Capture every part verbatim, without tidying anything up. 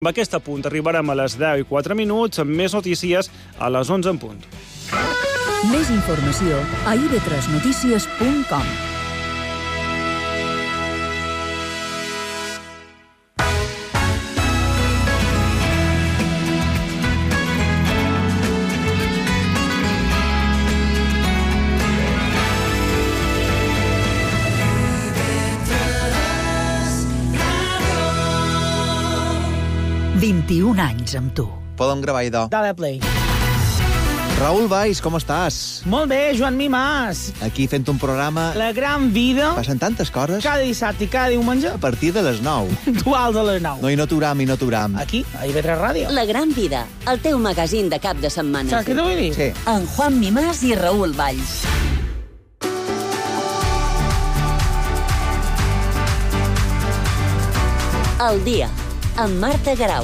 Amb aquest punt arribarem a les deu i quatre minuts amb més notícies a les onze en punt. Més informació a i ve tres notícies punt com. vint-i-un anys amb tu. Podem gravar, idò. Dale play. Raül Valls, com estàs? Molt bé, Joan Mimàs. Aquí fent un programa... La gran vida. Passen tantes coses. Cada dissabte i cada diumenge. A partir de les nou. Duals a les nou. No, i no t'uram, i no t'uram. Aquí, a i ve tres Ràdio. La gran vida, el teu magazín de cap de setmana. Saps què t'ho vull dir? Sí. En Juan Mimàs i Raül Valls. El dia, amb Marta Garau.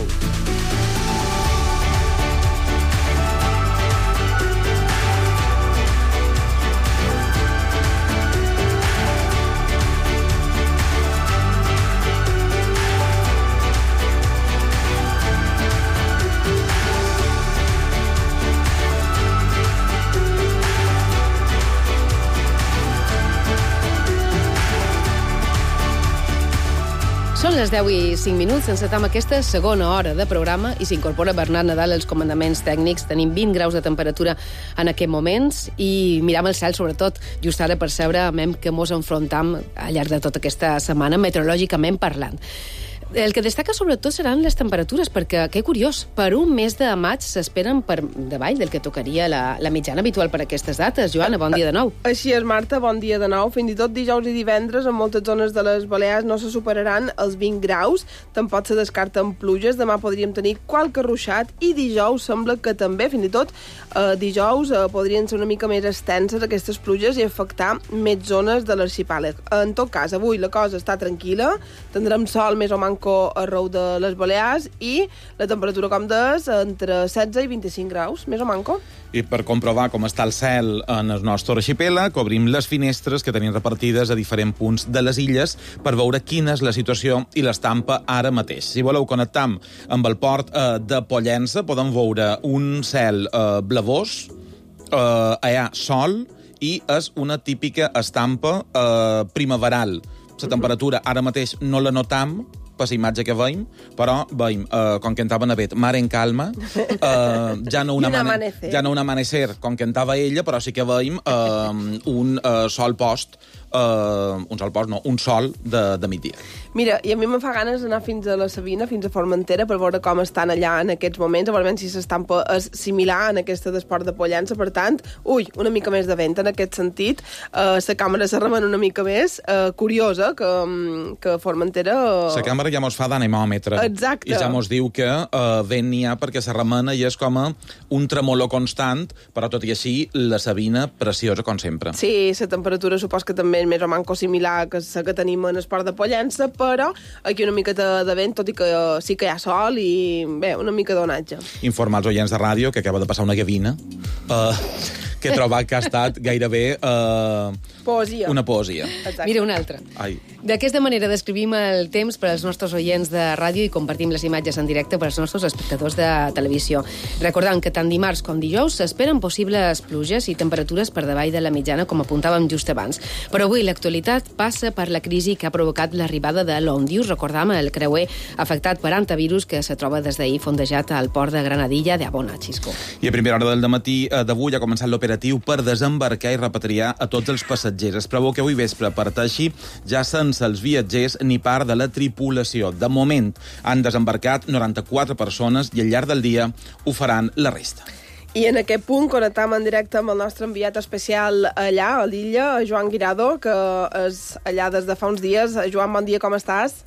Són les deu i cinc minuts, encetam aquesta segona hora de programa i s'incorpora Bernat Nadal als comandaments tècnics. Tenim vint graus de temperatura en aquests moments i miram el cel, sobretot, just ara per saber amb què mos enfrontam al llarg de tota aquesta setmana, meteorològicament parlant. El que destaca sobretot seran les temperatures, perquè, que curiós, per un mes de maig s'esperen per davall del que tocaria la, la mitjana habitual per aquestes dates. Joana, bon dia de nou. Així és, Marta, bon dia de nou. Fins i tot dijous i divendres en moltes zones de les Balears no se superaran els vint graus. Tampoc se descarten pluges. Demà podríem tenir qualque ruixat i dijous sembla que també, fins i tot eh, dijous eh, podrien ser una mica més extenses aquestes pluges i afectar més zones de l'arxipèlag. En tot cas, avui la cosa està tranquil·la. Tindrem sol més o manco arreu de les Balears i la temperatura, com deies, entre setze i vint-i-cinc graus, més o manco. I per comprovar com està el cel en el nostre arxipèlag, obrim les finestres que tenim repartides a diferents punts de les illes per veure quina és la situació i l'estampa ara mateix. Si voleu connectar amb el port eh, de Pollença, podem veure un cel eh, blavós, eh, allà sol, i és una típica estampa eh, primaveral. La temperatura ara mateix no la notam per la imatge que veiem, però veiem, eh, com que estava Navet, mar en calma, eh, ja, no una amane ja no un amanecer, com que estava ella, però sí que veiem eh, un eh, sol post, eh, un sol post, no, un sol de, de migdia. Mira, i a mi me fa ganes d'anar fins a la Sabina, fins a Formentera, per veure com estan allà en aquests moments, a veure si s'estampa és similar en aquesta d'esport de Pollença. Per tant, ui, una mica més de vent en aquest sentit. Uh, la càmera se remena una mica més. Uh, curiosa que, que Formentera... La càmera ja mos fa d'anemòmetre. Exacte. I ja mos diu que uh, vent n'hi ha perquè se remena i és com un tremolor constant, però tot i així la Sabina preciosa com sempre. Sí, la temperatura supos que també és més o manco similar que la que tenim en esport de Pollença, però aquí una mica de, de vent, tot i que sí que hi ha sol i, bé, una mica d'onatge. Informar els oients de ràdio que acaba de passar una gavina uh, que he trobat que ha estat gairebé uh, poesia. Una poesia. Exacte. Mira, una altra. Ai. D'aquesta manera descrivim el temps per als nostres oients de ràdio i compartim les imatges en directe per als nostres espectadors de televisió. Recordant que tant dimarts com dijous s'esperen possibles pluges i temperatures per davall de la mitjana, com apuntàvem just abans. Però avui l'actualitat passa per la crisi que ha provocat l'arribada de l'Ondius, recordam el creuer afectat per antivirus que se troba des d'ahir fondejat al port de Granadilla de Abona, Xisco. I a primera hora del matí d'avui ha començat l'operatiu per desembarcar i repatriar a tots els passatgers. Es preveu que avui vespre parteixi ja sense els viatgers ni part de la tripulació. De moment han desembarcat noranta-quatre persones i al llarg del dia ho faran la resta. I en aquest punt connectam en directe amb el nostre enviat especial allà, a l'illa, Joan Guirado, que és allà des de fa uns dies. Joan, bon dia, com estàs?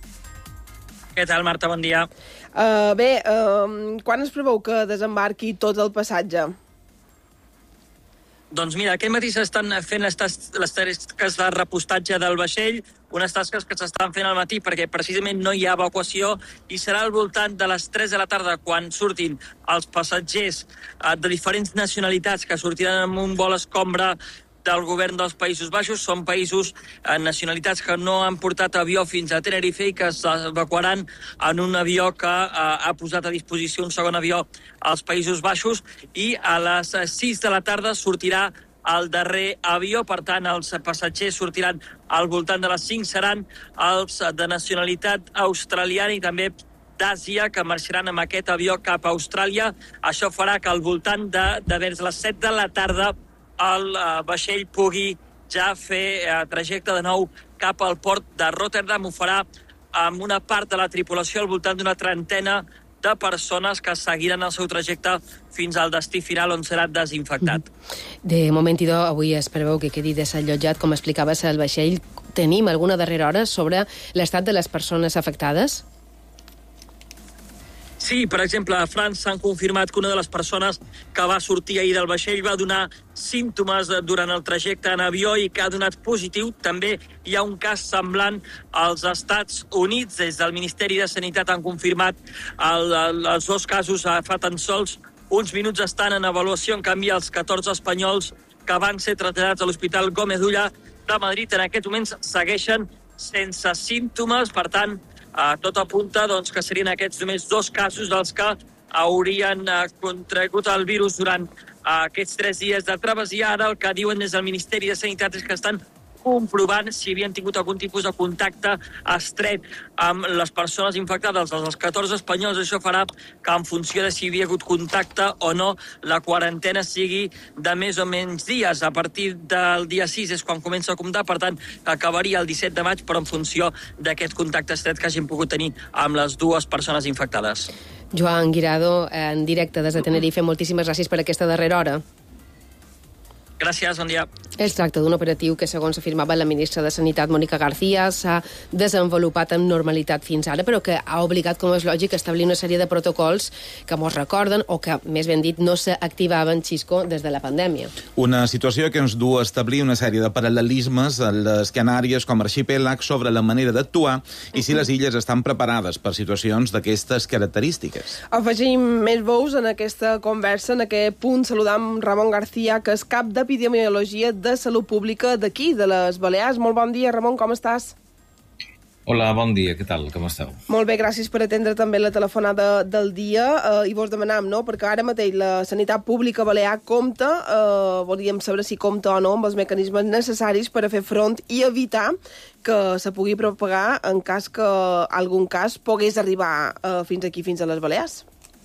Què tal, Marta? Bon dia. Uh, bé, uh, quan es preveu que desembarqui tot el passatge? Doncs mira, aquest matí s'estan fent les, tas les tasques de repostatge del vaixell, unes tasques que s'estan fent al matí perquè precisament no hi ha evacuació i serà al voltant de les tres de la tarda quan surtin els passatgers eh, de diferents nacionalitats que sortiran amb un vol escombra del govern dels Països Baixos. Són països, eh, nacionalitats que no han portat avió fins a Tenerife i que s'evacuaran en un avió que eh, ha posat a disposició un segon avió als Països Baixos, i a les sis de la tarda sortirà el darrer avió. Per tant, els passatgers sortiran al voltant de les cinc, seran els de nacionalitat australiana i també d'Àsia, que marxaran amb aquest avió cap a Austràlia. Això farà que al voltant de, de vers les set de la tarda el uh, vaixell pugui ja fer uh, trajecte de nou cap al port de Rotterdam. Ho farà amb una part de la tripulació, al voltant d'una trentena de persones que seguiran el seu trajecte fins al destí final, on serà desinfectat. De moment, idò, avui es preveu que quedi desallotjat, com explicaves, el vaixell. Tenim alguna darrera hora sobre l'estat de les persones afectades? Sí, per exemple, a França s'han confirmat que una de les persones que va sortir ahir del vaixell va donar símptomes durant el trajecte en avió i que ha donat positiu. També hi ha un cas semblant als Estats Units. Des del Ministeri de Sanitat han confirmat el, el, els dos casos fa tan sols uns minuts. Estan en avaluació. En canvi, els catorze espanyols que van ser traslladats a l'Hospital Gómez Ulla de Madrid en aquests moments segueixen sense símptomes. Per tant, Uh, tot apunta doncs, que serien aquests només dos casos dels que haurien uh, contragut el virus durant uh, aquests tres dies de travessia. Ara el que diuen des del Ministeri de Sanitat és que estan comprovant si havien tingut algun tipus de contacte estret amb les persones infectades. Els catorze espanyols, això farà que en funció de si hi havia hagut contacte o no, la quarantena sigui de més o menys dies. A partir del dia sis és quan comença a comptar, per tant, acabaria el disset de maig, però en funció d'aquest contacte estret que hagin pogut tenir amb les dues persones infectades. Joan Guirado, en directe des de Tenerife, moltíssimes gràcies per aquesta darrera hora. Gràcies, bon dia. Es tracta d'un operatiu que, segons afirmava la ministra de Sanitat, Mónica García, s'ha desenvolupat amb normalitat fins ara, però que ha obligat, com és lògic, a establir una sèrie de protocols que mos recorden, o que, més ben dit, no s'activaven, Xisco, des de la pandèmia. Una situació que ens du a establir una sèrie de paral·lelismes a les Canàries com a arxipèlag sobre la manera d'actuar i si les illes estan preparades per situacions d'aquestes característiques. Afegim més veus en aquesta conversa. En aquest punt saludam Ramon García, que és cap de Epidemiologia de Salut Pública d'aquí, de les Balears. Molt bon dia, Ramon, com estàs? Hola, bon dia, què tal, com esteu? Molt bé, gràcies per atendre també la telefonada del dia, eh, i vos demanam, no?, perquè ara mateix la sanitat pública balear compta, eh, volíem saber si compta o no amb els mecanismes necessaris per a fer front i evitar que se pugui propagar en cas que algun cas pogués arribar eh, fins aquí, fins a les Balears.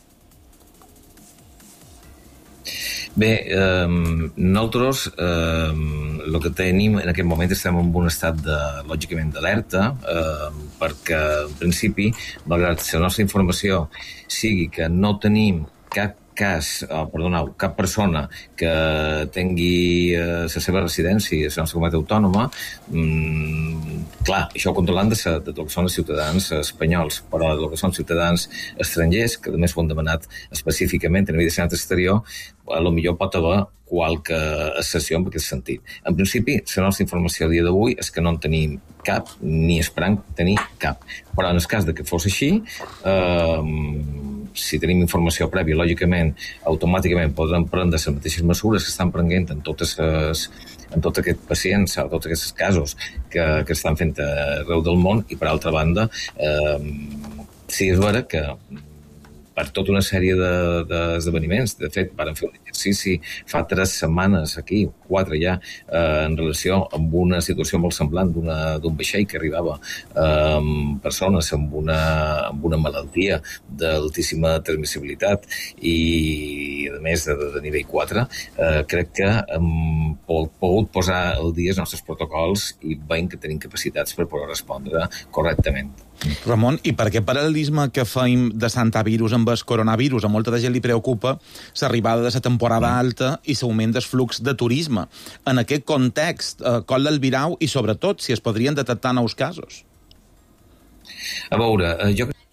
Bé, eh, nosaltres eh, el que tenim en aquest moment estem en un estat de, lògicament, d'alerta, eh, perquè en principi, malgrat que la nostra informació sigui que no tenim cap cas, oh, perdoneu, cap persona que tingui eh, la seva residència a la nostra comunitat autònoma, mmm, clar, això controlant de, de, de lo que són els ciutadans espanyols, però de lo que són ciutadans estrangers, que a més ho han demanat específicament a nivell de sanitat exterior, a lo millor pot haver qualque excepció en aquest sentit. En principi, la nostra informació a dia d'avui és que no en tenim cap, ni esperant tenir cap. Però en el cas de que fos així, eh, si tenim informació prèvia, lògicament, automàticament podrem prendre les mateixes mesures que estan prenent en totes les, en tots aquests pacients, en tots aquests casos que, que estan fent arreu del món, i per altra banda, eh, sí és vera que per tota una sèrie d'esdeveniments. De fet, vam fer un exercici fa tres setmanes aquí, quatre ja, eh, en relació amb una situació molt semblant d'un vaixell que arribava eh, amb persones amb una, amb una malaltia d'altíssima transmissibilitat i, a més, de, de nivell quatre. Eh, crec que hem pogut posar al dia els nostres protocols i veiem que tenim capacitats per poder respondre correctament. Ramon, i per què paral·lelisme que feim de santavirus amb el coronavirus? A molta de gent li preocupa l'arribada de la temporada alta i l'augment del flux de turisme. En aquest context, eh, com l'albirau i, sobretot, si es podrien detectar nous casos? A veure, jo crec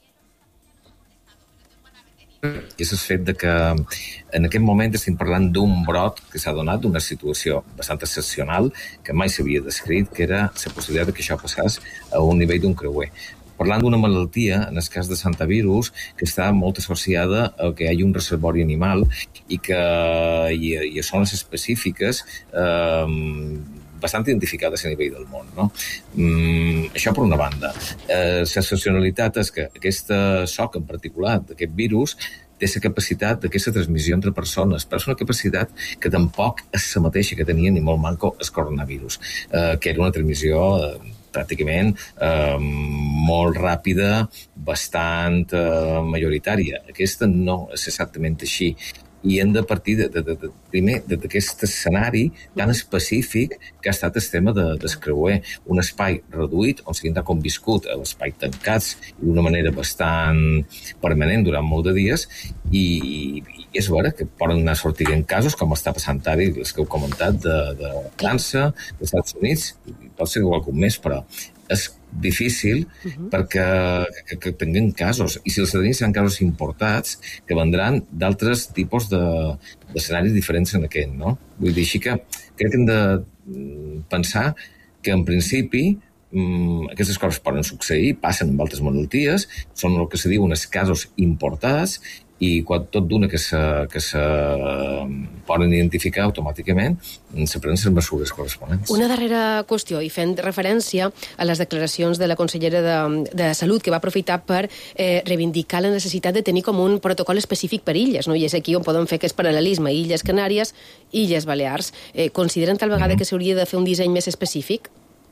que és el fet de que en aquest moment estem parlant d'un brot que s'ha donat, d'una situació bastant excepcional que mai s'havia descrit, que era la possibilitat que això passés a un nivell d'un creuer. parlant d'una malaltia, en el cas de Santavirus, que està molt associada a que hi hagi un reservori animal i que i, i a zones específiques eh, bastant identificades a nivell del món, no? Mm, això per una banda. Eh, l'excepcionalitat és que aquesta soca en particular d'aquest virus té la capacitat d'aquesta transmissió entre persones, però és una capacitat que tampoc és la mateixa que tenia ni molt manco el coronavirus, eh, que era una transmissió eh, pràcticament eh, molt ràpida, bastant eh, majoritària. Aquesta no és exactament així. I hem de partir de, de, de, de, primer d'aquest escenari tan específic que ha estat el tema de, del creuer. Un espai reduït on s'hi ha conviscut a l'espai tancats d'una manera bastant permanent durant molt de dies i, i és vera que poden anar sortint casos, com està passant ara, els que heu comentat, de, de França, dels Estats Units, pot ser qualcun més, però és difícil uh-huh. perquè que, que tinguin casos. I si els tenim seran casos importats que vendran d'altres tipus d'escenaris diferents en aquest, no? Vull dir, així que crec que hem de pensar que en principi mmm, aquestes coses poden succeir, passen amb altres malalties, són el que se diu uns casos importats i quan tot d'una que se, que se poden identificar automàticament se prenen les mesures corresponents. Una darrera qüestió, i fent referència a les declaracions de la consellera de, de Salut, que va aprofitar per eh, reivindicar la necessitat de tenir com un protocol específic per illes, no? I és aquí on podem fer aquest paral·lelisme, Illes Canàries, Illes Balears. Eh, consideren tal vegada mm-hmm. que s'hauria de fer un disseny més específic?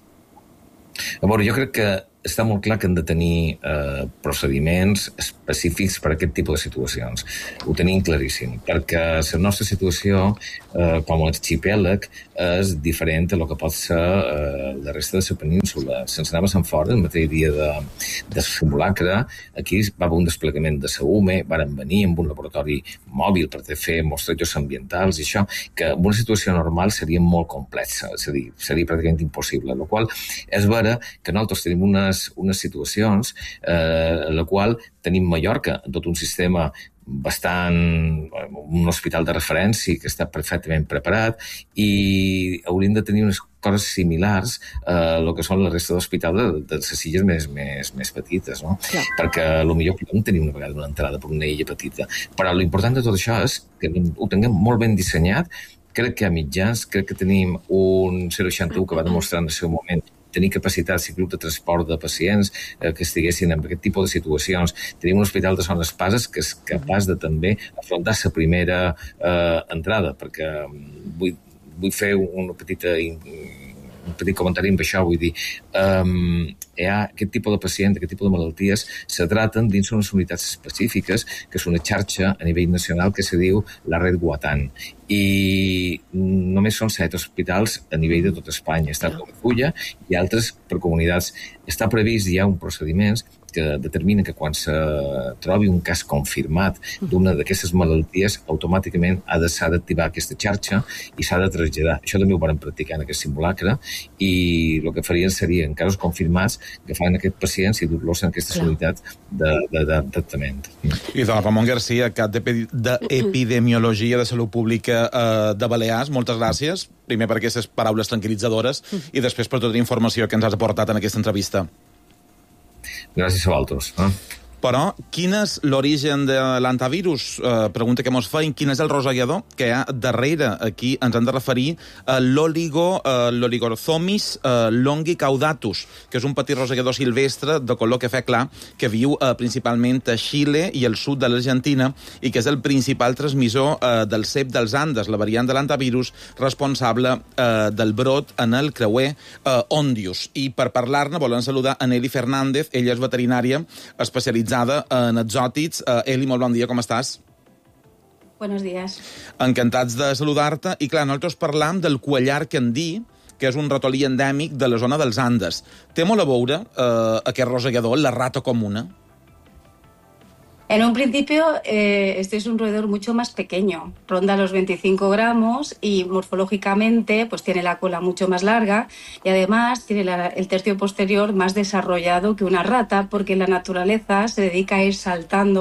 A veure, jo crec que està molt clar que hem de tenir eh, procediments específics per a aquest tipus de situacions. Ho tenim claríssim, perquè la nostra situació eh, com a arxipèlag és diferent a el que pot ser eh, la resta de la península. Si ens anàvem a Sant Fort, el mateix dia de, de simulacre, aquí va haver un desplegament de la U M E, varen venir amb un laboratori mòbil per fer mostrejos ambientals i això, que en una situació normal seria molt complexa, és a dir, seria pràcticament impossible, la qual és vera que nosaltres tenim una unes situacions eh, en la qual tenim Mallorca, tot un sistema bastant, un hospital de referència que està perfectament preparat i hauríem de tenir unes coses similars a el que són la resta d'hospitals de, de les illes més, més, més petites, no? Clar. Perquè potser podem tenir una vegada una entrada per una illa petita. Però l'important de tot això és que ho tinguem molt ben dissenyat. Crec que a mitjans, crec que tenim un zero seixanta u que va demostrar en el seu moment tenir capacitat, si grup de transport de pacients eh, que estiguessin en aquest tipus de situacions. Tenim un hospital de zones passes que és capaç de també afrontar la primera eh, entrada, perquè vull, vull fer una petita un petit comentari amb això, vull dir, um, hi ha aquest tipus de pacients, aquest tipus de malalties, se traten dins unes unitats específiques, que és una xarxa a nivell nacional que se diu la Red Guatan. I només són set hospitals a nivell de tot Espanya. Està a Fulla i altres per comunitats. Està previst, hi ha un procediment que determina que quan se trobi un cas confirmat d'una d'aquestes malalties, automàticament ha de s'ha d'activar aquesta xarxa i s'ha de traslladar. Això també ho vam practicar en aquest simulacre i el que farien seria, en casos confirmats, agafar aquests pacients i dur-los en aquestes unitats de, de, de tractament. I don Ramon Garcia, cap d'Epidemiologia de Salut Pública eh, de Balears, moltes gràcies, primer per aquestes paraules tranquil·litzadores i després per tota la informació que ens has aportat en aquesta entrevista. Gràcies a vosaltres. Eh? Però, quin és l'origen de l'antivirus? Eh, pregunta que mos feien. Quin és el rosegador que hi ha darrere? Aquí ens hem de referir a l'oligo, eh, l'oligorthomis eh, longicaudatus, que és un petit rosegador silvestre de color cafè clar que viu eh, principalment a Xile i al sud de l'Argentina i que és el principal transmissor eh, del cep dels Andes, la variant de l'antivirus responsable eh, del brot en el creuer eh, Ondius. I per parlar-ne volem saludar a Nelly Fernández. Ella és veterinària especialitzada en exòtics. Uh, Eli, molt bon dia, com estàs? Buenos días. Encantats de saludar-te. I clar, nosaltres parlam del cuellar candí, que és un ratolí endèmic de la zona dels Andes. Té molt a veure uh, aquest rosegador, la rata comuna? En un principio, eh, este es un roedor mucho más pequeño, ronda los veinticinco gramos y morfológicamente pues tiene la cola mucho más larga y además tiene la, el tercio posterior más desarrollado que una rata porque en la naturaleza se dedica a ir saltando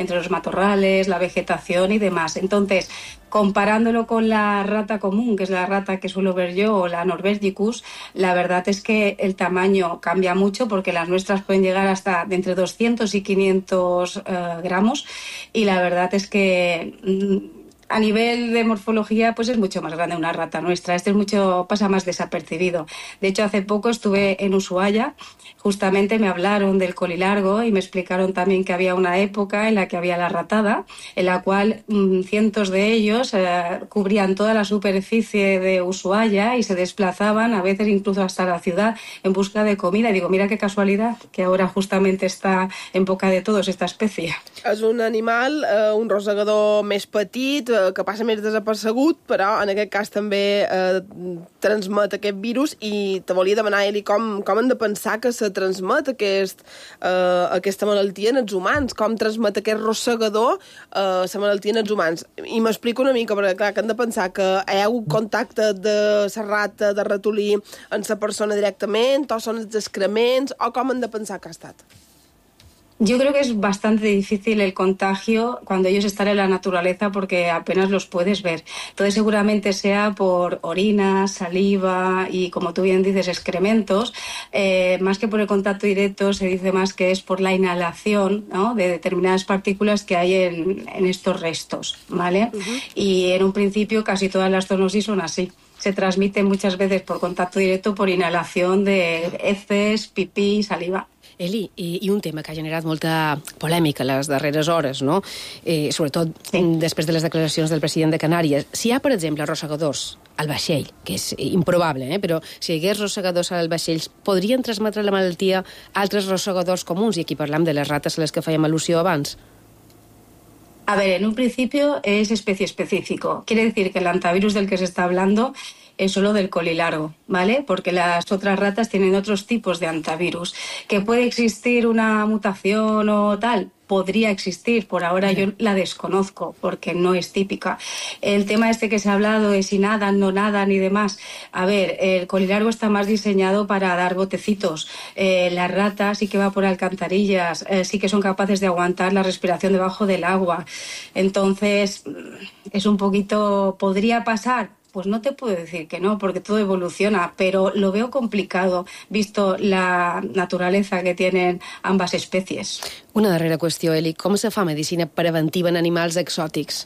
entre los matorrales, la vegetación y demás. Entonces, comparándolo con la rata común, que es la rata que suelo ver yo, o la Norvegicus, la verdad es que el tamaño cambia mucho porque las nuestras pueden llegar hasta de entre doscientos y quinientos uh, gramos, y la verdad es que mm, a nivel de morfología, pues es mucho más grande una rata nuestra. Este es mucho, pasa más desapercibido. De hecho, hace poco estuve en Ushuaia, justamente me hablaron del colilargo y me explicaron también que había una época en la que había la ratada, en la cual mmm, cientos de ellos eh, cubrían toda la superficie de Ushuaia y se desplazaban, a veces incluso hasta la ciudad, en busca de comida. Y digo, mira qué casualidad que ahora justamente está en boca de todos esta especie. És un animal, eh, un rosegador més petit, eh, que passa més desapercegut, però en aquest cas també eh, transmet aquest virus, i te volia demanar, Eli, com, com hem de pensar que se transmet aquest, eh, aquesta malaltia en els humans? Com transmet aquest rosegador eh, la malaltia en els humans? I m'explico una mica, perquè clar, que hem de pensar que hi ha un contacte de la rata, de ratolí, amb la persona directament, o són els excrements, o com hem de pensar que ha estat? Yo creo que es bastante difícil el contagio cuando ellos están en la naturaleza porque apenas los puedes ver. Entonces seguramente sea por orina, saliva y, como tú bien dices, excrementos. Eh, más que por el contacto directo, se dice más que es por la inhalación, ¿no?, de determinadas partículas que hay en, en estos restos, ¿vale? Uh-huh. Y en un principio casi todas las zoonosis son así. Se transmiten muchas veces por contacto directo, por inhalación de heces, pipí, saliva. Eli, i, i un tema que ha generat molta polèmica les darreres hores, no? Eh, sobretot sí. després de les declaracions del president de Canàries. Si hi ha, per exemple, rosegadors al vaixell, que és improbable, eh? però si hi hagués rosegadors al vaixell, podrien transmetre la malaltia a altres rosegadors comuns? I aquí parlam de les rates a les que fèiem al·lusió abans. A ver, en un principio es especie específico. Quiere decir que el antivirus del que se está hablando es solo del colilargo, ¿vale? Porque las otras ratas tienen otros tipos de antivirus. ¿Que puede existir una mutación o tal? Podría existir, por ahora yo la desconozco porque no es típica. El tema este que se ha hablado de si nadan, no nadan y demás. A ver, el colilargo está más diseñado para dar botecitos. Eh, las ratas sí que va por alcantarillas, eh, sí que son capaces de aguantar la respiración debajo del agua. Entonces, es un poquito... ¿Podría pasar? Pues no te puedo decir que no, porque todo evoluciona, pero lo veo complicado, visto la naturaleza que tienen ambas especies. Una darrera qüestió, Eli. Com se fa medicina preventiva en animals exòtics?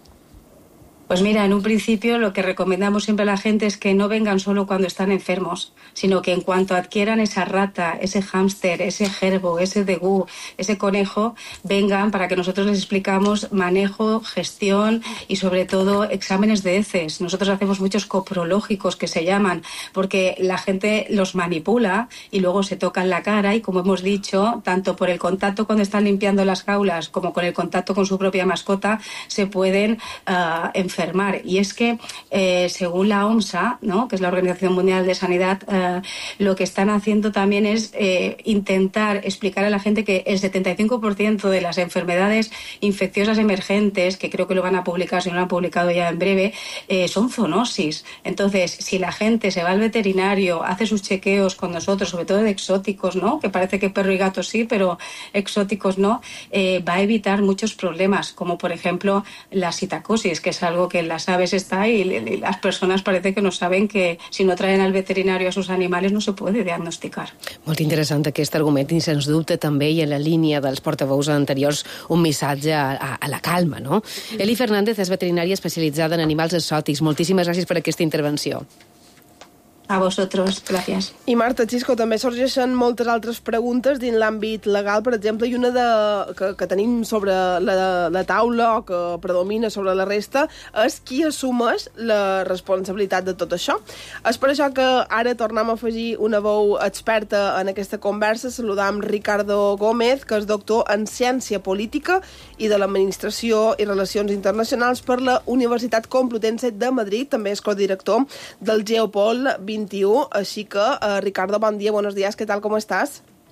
Pues mira, en un principio lo que recomendamos siempre a la gente es que no vengan solo cuando están enfermos, sino que en cuanto adquieran esa rata, ese hámster, ese gerbo, ese degú, ese conejo, vengan para que nosotros les explicamos manejo, gestión y sobre todo exámenes de heces. Nosotros hacemos muchos coprológicos que se llaman, porque la gente los manipula y luego se tocan la cara y, como hemos dicho, tanto por el contacto cuando están limpiando las jaulas como con el contacto con su propia mascota, se pueden uh, enfermar. Y es que, eh, según la OMSA, ¿no?, que es la Organización Mundial de Sanidad, eh, lo que están haciendo también es eh, intentar explicar a la gente que el setenta y cinco por ciento de las enfermedades infecciosas emergentes, que creo que lo van a publicar, si no lo han publicado ya en breve, eh, son zoonosis. Entonces, si la gente se va al veterinario, hace sus chequeos con nosotros, sobre todo de exóticos, ¿no?, que parece que perro y gato sí, pero exóticos no, eh, va a evitar muchos problemas, como por ejemplo la citacosis, que es algo que en las aves está y, y las personas parece que no saben que si no traen al veterinario a sus animales no se puede diagnosticar. Molt interessant aquest argument i sens dubte també, i en la línia dels portaveus anteriors, un missatge a, a, a la calma, no? Eli Fernández és veterinària especialitzada en animals exòtics. Moltíssimes gràcies per aquesta intervenció. A vosotros, gracias. I Marta, Xisco, també sorgeixen moltes altres preguntes dins l'àmbit legal, per exemple, i una de, que, que tenim sobre la, la taula o que predomina sobre la resta és qui assumeix la responsabilitat de tot això. És per això que ara tornem a afegir una veu experta en aquesta conversa. Saludam Ricardo Gómez, que és doctor en Ciència Política i de l'Administració i Relacions Internacionals per la Universitat Complutense de Madrid. També és codirector del Geopol veintiuno. Así que, uh, Ricardo, buen día, buenos días, ¿qué tal, cómo estás?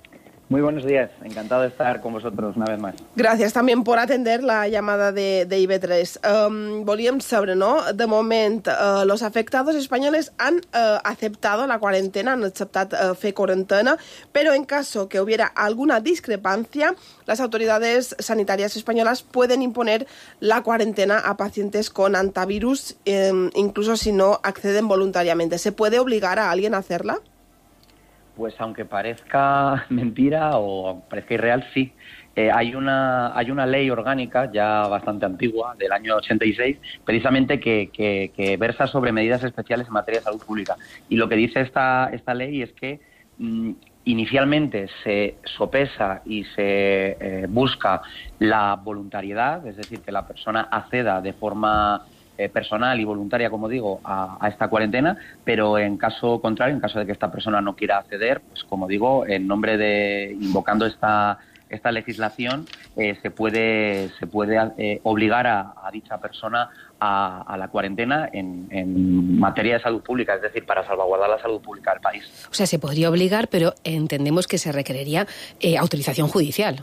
Muy buenos días, encantado de estar con vosotros una vez más. Gracias también por atender la llamada de, de I B tres. Um, volíem saber, ¿no? De moment, uh, los afectados españoles han uh, aceptado la cuarentena, han aceptado uh, fe cuarentena, pero en caso que hubiera alguna discrepancia, las autoridades sanitarias españolas pueden imponer la cuarentena a pacientes con antivirus, eh, incluso si no acceden voluntariamente. ¿Se puede obligar a alguien a hacerla? Pues aunque parezca mentira o parezca irreal, sí. Eh, hay una hay una ley orgánica ya bastante antigua, del año ochenta y seis, precisamente que, que, que versa sobre medidas especiales en materia de salud pública. Y lo que dice esta, esta ley es que mmm, inicialmente se sopesa y se eh, busca la voluntariedad, es decir, que la persona acceda de forma Eh, personal y voluntaria, como digo, a, a esta cuarentena, pero en caso contrario, en caso de que esta persona no quiera acceder, pues como digo, en nombre de, invocando esta esta legislación, eh, se puede se puede eh, obligar a, a dicha persona a, a la cuarentena en, en materia de salud pública, es decir, para salvaguardar la salud pública del país. O sea, se podría obligar, pero entendemos que se requeriría eh, autorización judicial.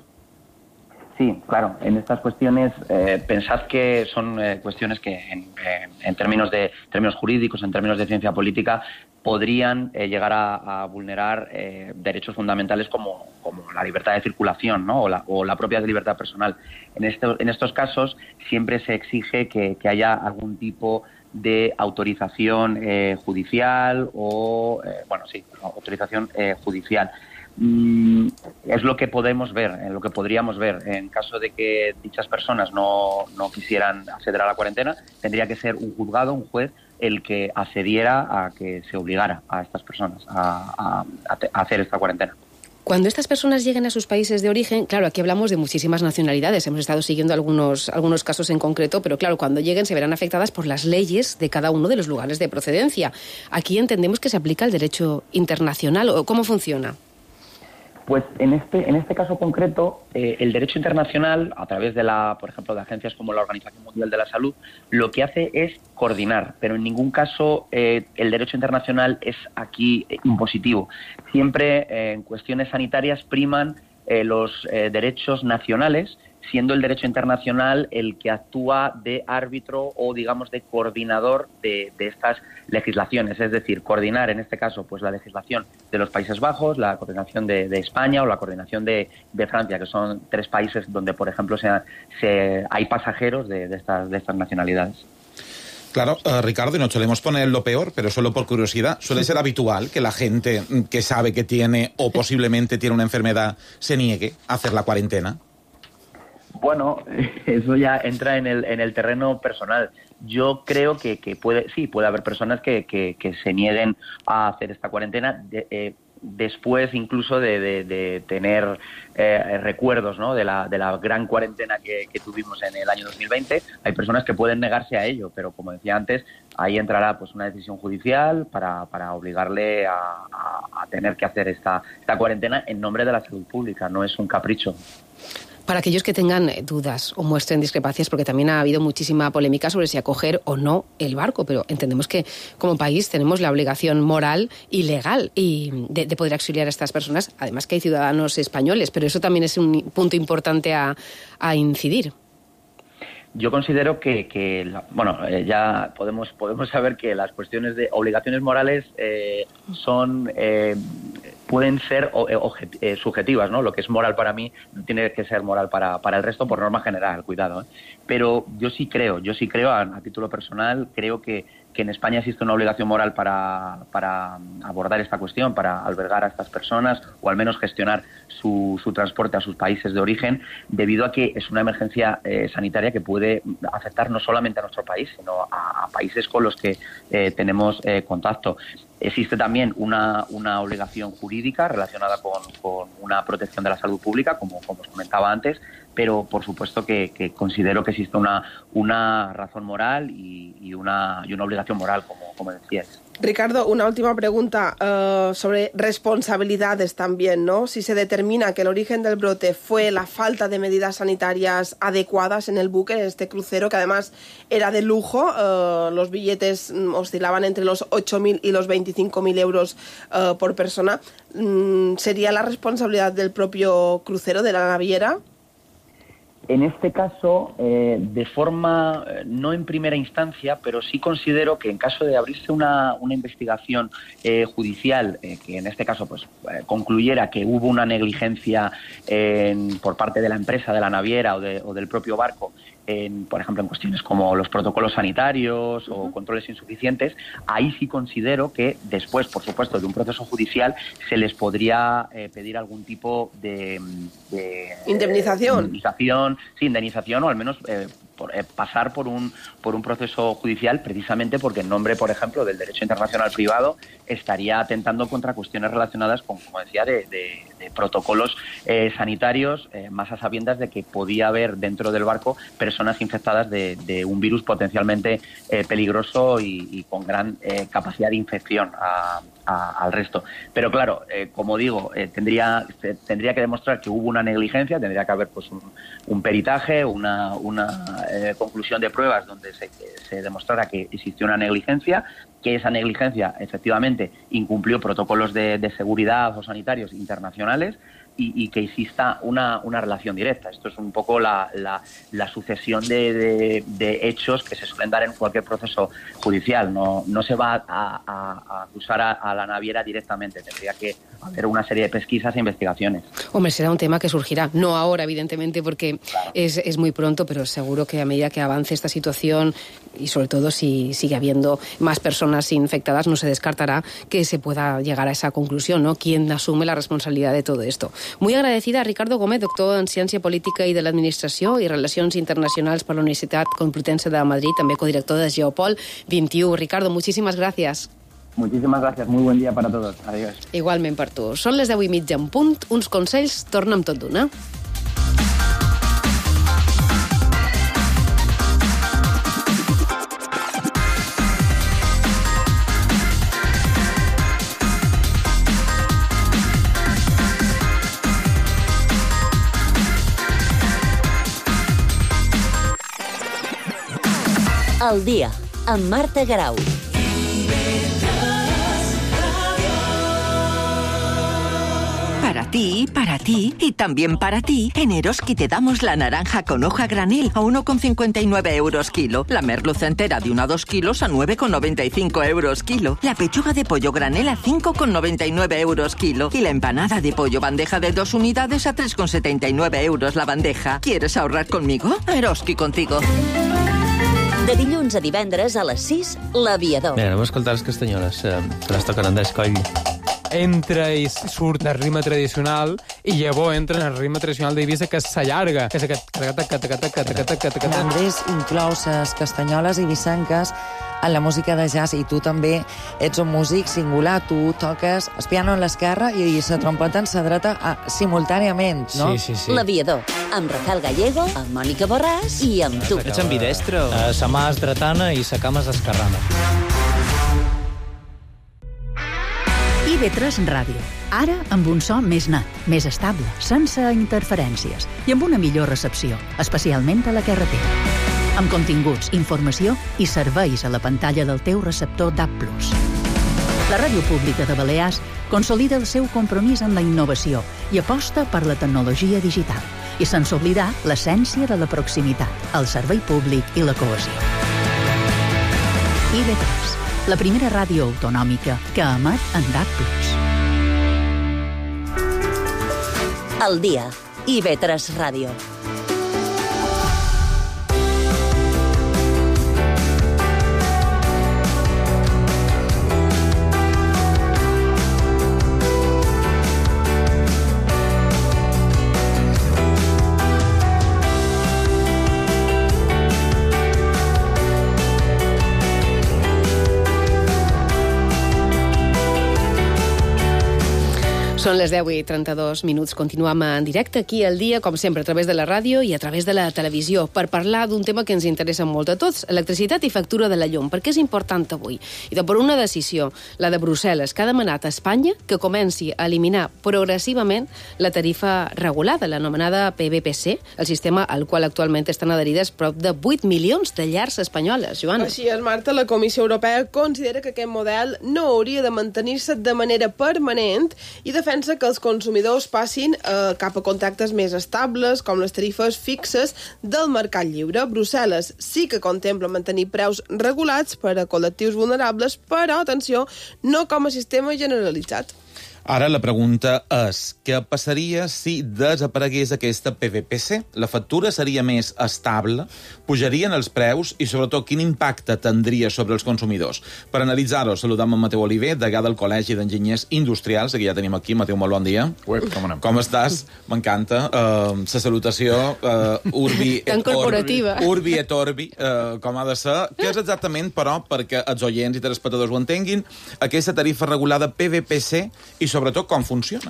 Sí, claro. En estas cuestiones, eh, pensad que son eh, cuestiones que en, eh, en términos de términos jurídicos, en términos de ciencia política, podrían eh, llegar a, a vulnerar eh, derechos fundamentales como, como la libertad de circulación, ¿no? o, la, o la propia libertad personal. En, este, en estos casos siempre se exige que, que haya algún tipo de autorización eh, judicial o, eh, bueno, sí, autorización eh, judicial. Mm, es lo que podemos ver, en lo que podríamos ver. En caso de que dichas personas no, no quisieran acceder a la cuarentena, tendría que ser un juzgado, un juez, el que accediera a que se obligara a estas personas a, a, a hacer esta cuarentena. Cuando estas personas lleguen a sus países de origen, claro, aquí hablamos de muchísimas nacionalidades, hemos estado siguiendo algunos, algunos casos en concreto, pero claro, cuando lleguen se verán afectadas por las leyes de cada uno de los lugares de procedencia. Aquí entendemos que se aplica el derecho internacional, ¿o cómo funciona? Pues en este en este caso concreto, eh, el derecho internacional, a través de la, por ejemplo, de agencias como la Organización Mundial de la Salud, lo que hace es coordinar, pero en ningún caso eh, el derecho internacional es aquí eh, impositivo. Siempre eh, en cuestiones sanitarias priman eh, los eh, derechos nacionales, siendo el derecho internacional el que actúa de árbitro o, digamos, de coordinador de, de estas legislaciones. Es decir, coordinar, en este caso, pues la legislación de los Países Bajos, la coordinación de, de España o la coordinación de, de Francia, que son tres países donde, por ejemplo, se, se, hay pasajeros de, de, estas, de estas nacionalidades. Claro, uh, Ricardo, y no solemos poner lo peor, pero solo por curiosidad, ¿suele ser habitual que la gente que sabe que tiene o posiblemente tiene una enfermedad se niegue a hacer la cuarentena? Bueno, eso ya entra en el en el terreno personal. Yo creo que, que puede sí, puede haber personas que, que, que se nieguen a hacer esta cuarentena de, eh, después incluso de, de, de tener eh, recuerdos, ¿no? de la de la gran cuarentena que, que tuvimos en el año dos mil veinte. Hay personas que pueden negarse a ello, pero como decía antes, ahí entrará pues una decisión judicial para, para obligarle a, a, a tener que hacer esta, esta cuarentena en nombre de la salud pública, no es un capricho. Para aquellos que tengan dudas o muestren discrepancias, porque también ha habido muchísima polémica sobre si acoger o no el barco, pero entendemos que como país tenemos la obligación moral y legal y de, de poder auxiliar a estas personas, además que hay ciudadanos españoles, pero eso también es un punto importante a, a incidir. Yo considero que, que bueno, eh, ya podemos podemos saber que las cuestiones de obligaciones morales eh, son eh, pueden ser objet, eh, subjetivas, ¿no? Lo que es moral para mí no tiene que ser moral para, para el resto por norma general, cuidado, ¿eh? Pero yo sí creo, yo sí creo a, a título personal, creo que, que en España existe una obligación moral para, para abordar esta cuestión, para albergar a estas personas o al menos gestionar su, su transporte a sus países de origen, debido a que es una emergencia eh, sanitaria que puede afectar no solamente a nuestro país, sino a, a países con los que eh, tenemos eh, contacto. Existe también una, una obligación jurídica relacionada con, con una protección de la salud pública, como, como os comentaba antes, pero por supuesto que, que considero que existe una, una razón moral y, y, una, y una obligación moral, como, como decías. Ricardo, una última pregunta uh, sobre responsabilidades también, ¿no? Si se determina que el origen del brote fue la falta de medidas sanitarias adecuadas en el buque, en este crucero, que además era de lujo, uh, los billetes oscilaban entre los ocho mil y los veinticinco mil euros uh, por persona, um, ¿sería la responsabilidad del propio crucero, de la naviera? En este caso, eh, de forma, eh, no en primera instancia, pero sí considero que en caso de abrirse una, una investigación eh, judicial, eh, que en este caso pues eh, concluyera que hubo una negligencia en, por parte de la empresa, de la naviera o, de, o del propio barco, en, por ejemplo, en cuestiones como los protocolos sanitarios o controles insuficientes, ahí sí considero que después, por supuesto, de un proceso judicial, se les podría eh, pedir algún tipo de... de ¿Indemnización? Eh, indemnización, sí, indemnización o al menos... Eh, Por, eh, pasar por un por un proceso judicial, precisamente porque en nombre, por ejemplo, del derecho internacional privado estaría atentando contra cuestiones relacionadas con, como decía, de, de, de protocolos eh, sanitarios, eh, más a sabiendas de que podía haber dentro del barco personas infectadas de, de un virus potencialmente eh, peligroso y, y con gran eh, capacidad de infección a, a, al resto. Pero claro, eh, como digo, eh, tendría tendría que demostrar que hubo una negligencia, tendría que haber pues un, un peritaje, una, una Eh, conclusión de pruebas donde se, se demostrara que existió una negligencia, que esa negligencia efectivamente incumplió protocolos de, de seguridad o sanitarios internacionales y, y que exista una, una relación directa. Esto es un poco la, la, la sucesión de, de, de hechos que se suelen dar en cualquier proceso judicial. No, no se va a, a, a acusar a, a la naviera directamente, tendría que haber una serie de pesquisas e investigaciones. Hombre, será un tema que surgirá, no ahora, evidentemente, porque claro. es, es muy pronto, pero seguro que a medida que avance esta situación y sobre todo si sigue habiendo más personas infectadas, no se descartará que se pueda llegar a esa conclusión, ¿no? ¿Quién asume la responsabilidad de todo esto? Muy agradecida a Ricardo Gómez, doctor en Ciència Política i de l'Administració i Relacions Internacionals per la Universitat Complutense de Madrid, també codirector de Geopol veintiuno. Ricardo, muchísimas gracias. Muchísimas gracias, muy buen día para todos. Adiós. Igualment per tu. Són les deu i mitja en punt, uns consells, torna amb tot d'una. El dia, amb Marta Garau. Para ti, para ti y también para ti, en Eroski te damos la naranja con hoja granel a uno con cincuenta y nueve euros kilo, la merluza entera de uno a dos kilos a nueve con noventa y cinco euros kilo, la pechuga de pollo granel a cinco con noventa y nueve euros kilo y la empanada de pollo bandeja de dos unidades a tres con setenta y nueve euros la bandeja. ¿Quieres ahorrar conmigo? Eroski contigo. De dilluns a divendres a les sis, l'Aviador. Bé, anem a escoltar les castanyoles, eh, que les toquen Andrés Coll. Entra i surt del ritme tradicional i llavors entra en el ritme tradicional d'Eivissa, que s'allarga, que és aquest... Andrés inclou les castanyoles eivissenques en la música de jazz, i tu també ets un músic singular, tu toques el piano en l'esquerra i la trompeta en la dreta a, simultàniament, no? Sí, sí, sí. L'Aviador, amb Rafael Gallego, amb Mònica Borràs i amb tu. Ets ambidestre? Uh, sa mà és dretana i sa cama és esquerrana. I ve tres Ràdio. Ara amb un so més net, més estable, sense interferències i amb una millor recepció, especialment a la carretera. Amb continguts, informació i serveis a la pantalla del teu receptor D A B plus. La Ràdio Pública de Balears consolida el seu compromís amb la innovació i aposta per la tecnologia digital, i sense oblidar l'essència de la proximitat, el servei públic i la cohesió. I ve tres, la primera ràdio autonòmica que emet en D A B plus. El dia, I ve tres Ràdio. Són les deu i trenta-dos minuts. Continuem en directe aquí al dia, com sempre, a través de la ràdio i a través de la televisió, per parlar d'un tema que ens interessa molt a tots, electricitat i factura de la llum. Per què és important avui? I per una decisió, la de Brussel·les, que ha demanat a Espanya que comenci a eliminar progressivament la tarifa regulada, l'anomenada P V P C, el sistema al qual actualment estan adherides prop de vuit milions de llars espanyoles. Joana. Així és, Marta, la Comissió Europea considera que aquest model no hauria de mantenir-se de manera permanent i defensa que els consumidors passin eh, cap a contractes més estables, com les tarifes fixes del mercat lliure. Brussel·les sí que contempla mantenir preus regulats per a col·lectius vulnerables, però, atenció, no com a sistema generalitzat. Ara la pregunta és, què passaria si desaparegués aquesta P V P C? La factura seria més estable? Pujarien els preus? I, sobretot, quin impacte tindria sobre els consumidors? Per analitzar-ho, saludem en Mateu Oliver, degà del Col·legi d'Enginyers Industrials, que ja tenim aquí. Mateu, molt bon dia. Uep, com anem? Com estàs? M'encanta. Uh, la salutació uh, Urbi et Tan corporativa. Orbi, Urbi et Orbi, uh, com ha de ser. Què és exactament, però, perquè els oients i telespectadors ho entenguin, aquesta tarifa regulada P V P C i sobretot, com funciona?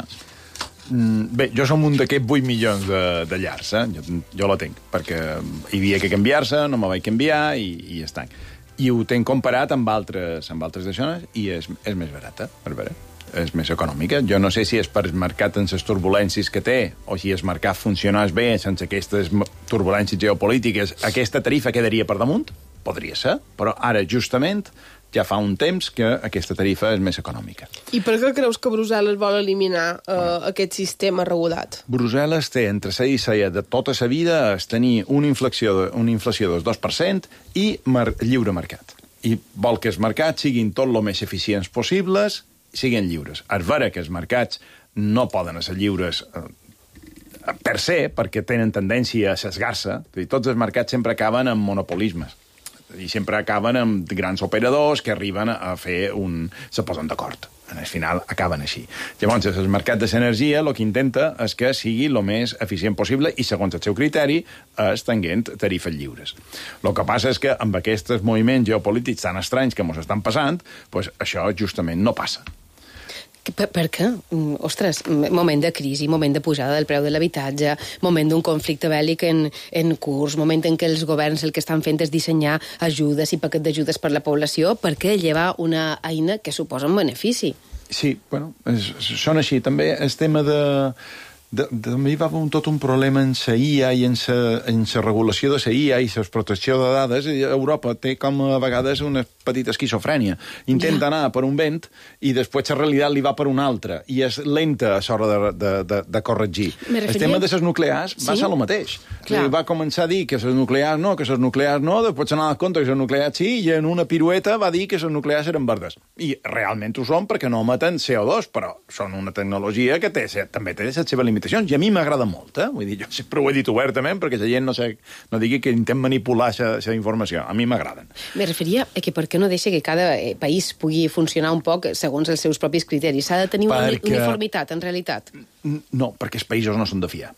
Mm, bé, jo som un d'aquests vuit milions de, de llars, eh? Jo, jo la tinc, perquè hi havia que canviar-se, no me vaig canviar i, i ja està. I ho tenc comparat amb altres, amb altres d'aixònes i és, és més barata, per veure. És més econòmica. Jo no sé si és per mercat en les turbulències que té o si el mercat funcionés bé sense aquestes turbulències geopolítiques. Aquesta tarifa quedaria per damunt? Podria ser, però ara, justament, ja fa un temps que aquesta tarifa és més econòmica. I per què creus que Brussel·les vol eliminar eh, aquest sistema regulat? Brussel·les té entre sa i sa de tota sa vida és tenir una inflació, de, una inflació del dos per cent i mer lliure mercat. I vol que els mercats siguin tot el més eficients possibles, siguin lliures. És vera que els mercats no poden ser lliures eh, per se, perquè tenen tendència a sesgar-se. Tots els mercats sempre acaben amb monopolismes. I sempre acaben amb grans operadors que arriben a fer un... se posen d'acord. En el final acaben així. Llavors, el mercat de l'energia el que intenta és que sigui el més eficient possible i, segons el seu criteri, és tenint tarifes lliures. El que passa és que amb aquests moviments geopolítics tan estranys que ens estan passant, pues, això justament no passa. Per, per què? Ostres, moment de crisi, moment de pujada del preu de l'habitatge, moment d'un conflicte bèl·lic en, en curs, moment en què els governs el que estan fent és dissenyar ajudes i paquet d'ajudes per la població, per què llevar una eina que suposa un benefici? Sí, bueno, és, són així. També el tema de... De, de, també hi va haver un, tot un problema en la I A i en la regulació de la I A i la protecció de dades. Europa té com a vegades una petita esquizofrènia. Intenta yeah. anar per un vent i després la realitat li va per un altre. I és lenta a l'hora de, de, de, de corregir. Referia... El tema de les nuclears sí? va ser el mateix. Clar. Va començar a dir que les nuclears no, que les nuclears no, després s'ha donat compte que les nuclears sí, i en una pirueta va dir que les nuclears eren verdes. I realment ho són perquè no emeten C O dos, però són una tecnologia que té, també té les seves limitacions. I a mi m'agrada molt, eh? Vull dir, jo sempre ho he dit obertament perquè la gent no, sé, no digui que intentem manipular aquesta informació. A mi m'agraden. Me referia a que per què no deixa que cada país pugui funcionar un poc segons els seus propis criteris. S'ha de tenir perquè... una uniformitat, en realitat. No, perquè els països no són de fiar.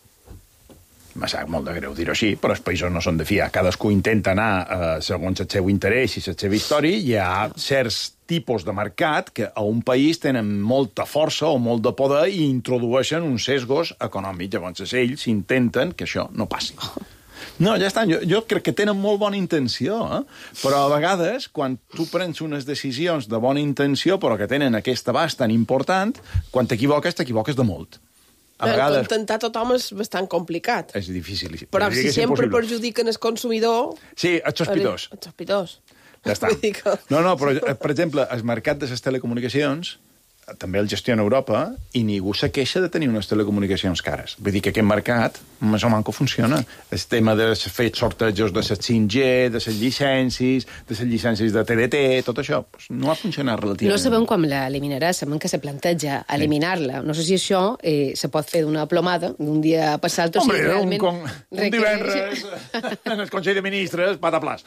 Me sap molt de greu dir-ho així, però els països no són de fiar. Cadascú intenta anar eh, segons el seu interès i la seva història. Hi ha certs tipus de mercat que a un país tenen molta força o molt de poder i introdueixen uns sesgos econòmics. Llavors ells intenten que això no passi. No, ja està. Jo, jo crec que tenen molt bona intenció, eh? Però a vegades, quan tu prens unes decisions de bona intenció però que tenen aquest abast tan important, quan t'equivoques, t'equivoques de molt. A vegades... Contentar tothom és bastant complicat. És difícil. Però si sempre perjudiquen el consumidor... Sí, ets sospitós. Ets sospitós. Ja està. No, no, però, per exemple, el mercat de les telecomunicacions també el gestiona Europa i ningú se queixa de tenir unes telecomunicacions cares. Vull dir que aquest mercat més o manco funciona. El tema de fer sortejos de les cinc G, de les llicències, de les llicències de T D T, tot això, pues, no ha funcionat relativament. No sabem quan l'eliminarà, sabem que se planteja eliminar-la. No sé si això eh, se pot fer d'una plomada, d'un dia passar l'altre. Hombre, si realment un, con, un divendres en el Consell de Ministres, pataplàs.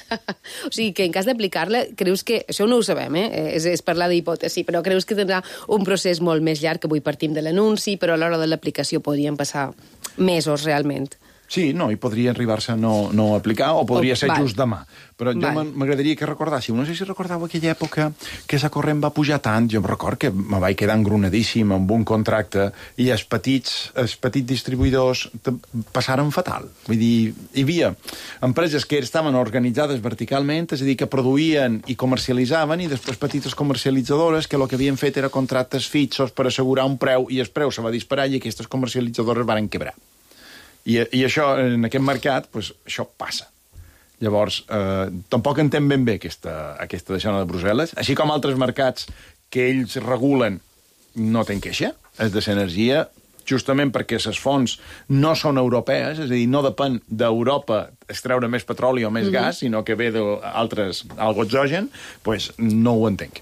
O sigui, que en cas d'aplicar-la, creus que... Això no ho sabem, eh? És, és parlar d'hipòtesi, però creus que tindrà un procés molt més llarg, que avui partim de l'anunci, però a l'hora de l'aplicació podrien passar mesos realment. Sí, no, i podria arribar-se a no, no aplicar, o podria Oh, ser val. just demà. Però jo Val. m'agradaria que recordàssiu, no sé si recordàveu aquella època que la corrent va pujar tant, jo em record que me vaig quedar engronadíssim amb un contracte i els petits, els petits distribuïdors passaren fatal. Vull dir, hi havia empreses que estaven organitzades verticalment, és a dir, que produïen i comercialitzaven, i després petites comercialitzadores que el que havien fet era contractes fixos per assegurar un preu, i el preu se va disparar i aquestes comercialitzadores van quebrar. I, i això, en aquest mercat, pues, això passa. Llavors, eh, tampoc entenc ben bé aquesta, aquesta deixona de Brussel·les, així com altres mercats que ells regulen no tenen queixa, és de l'energia, justament perquè les fonts no són europees, és a dir, no depèn d'Europa extreure més petroli o més Mhm. gas, sinó que ve d'altres, algo exogen, pues no ho entenc.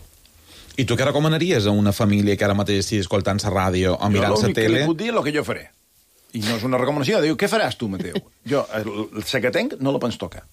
I tu què recomanaries a una família que ara mateix estigui escoltant la ràdio o mirant la Jo l'únic que tele? li puc dir és el que jo faré. I no és una recomanació. Diu, què faràs tu, Mateu? Jo, la que tenc, no la pens tocar.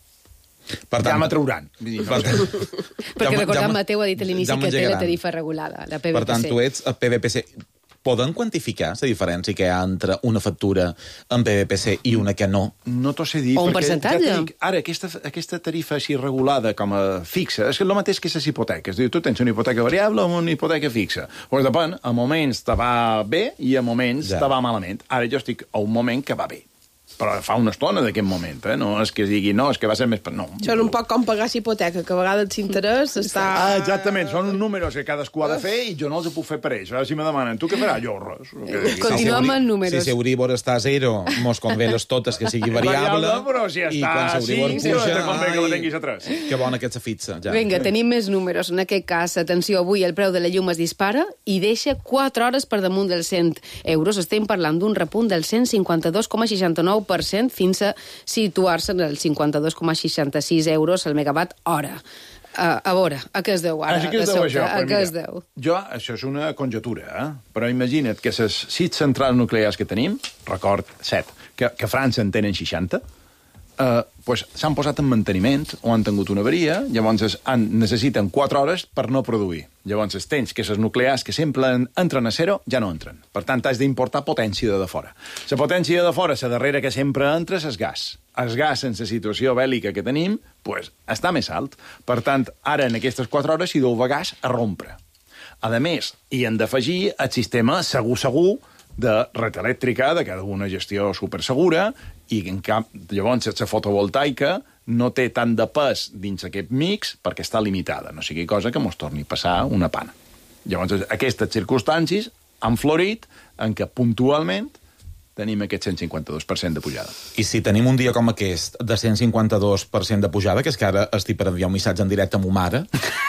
Per tant, ja m'atrauran. Vull dir, no, Perquè Ja- recordem, ja- Mateu ha dit a l'inici ja que té la m'engegaran. tarifa regulada, la P V P C. Per tant, tu ets a P V P C. Poden quantificar la diferència que hi ha entre una factura en P V P C i una que no? No t'ho sé dir. O un perquè percentatge. Ja dic, ara, aquesta, aquesta tarifa així regulada com a fixa, és el mateix que les hipoteques. Diu, tu tens una hipoteca variable o una hipoteca fixa. Pues depèn, a moments te va bé i a moments Ja. te va malament. Ara jo estic a un moment que va bé. Però fa una estona d'aquest moment, eh? No és que digui, no, és que va ser més... No. Això és un poc com pagar hipoteca, que a vegades l'interès està... Ah, exactament, són uns números que cadascú ha de fer i jo no els ho puc fer per ells. Ara si me demanen, tu què faràs? Jo res. Continuem amb números. Si Euribor està a zero, mos convé les totes que sigui variable. Però si i està quan a Euribor cinc, puja, te convé que la ai, tinguis a tres. que bona que ets a fixa. Ja. Vinga, tenim més números. En aquest cas, atenció, avui el preu de la llum es dispara i deixa quatre hores per damunt dels cent euros. Estem parlant d'un repunt del cent cinquanta-dos coma seixanta-nou per cent fins a situar-se en el cinquanta-dos coma seixanta-sis euros al megawatt hora. A, a veure, a què es deu ara? Ah, sí que es de deu sobte? això, A però què mira, es deu? Jo, això és una conjetura, eh? Però imagina't que les sis centrals nuclears que tenim, record, set, que, que a França en tenen seixanta, eh, pues, s'han posat en manteniment o han tingut una avaria, llavors es- han, necessiten quatre hores per no produir. Llavors tens que les nuclears que sempre en- entren a zero ja no entren. Per tant, has d'importar potència de, de fora. La potència de fora, la darrera que sempre entra, és el gas. El gas, en la situació bèl·lica que tenim, pues, està més alt. Per tant, ara, en aquestes quatre hores, s'hi deu gas a rompre. A més, hi han d'afegir el sistema segur-segur de red elèctrica, de cada una gestió supersegura, i en cap, llavors la fotovoltaica no té tant de pes dins aquest mix perquè està limitada, no sigui cosa que mos torni a passar una pana. Llavors, aquestes circumstàncies han florit en què puntualment tenim aquest cent cinquanta-dos per cent de pujada. I si tenim un dia com aquest de cent cinquanta-dos per cent de pujada, que és que ara estic per enviar un missatge en directe a ma mare,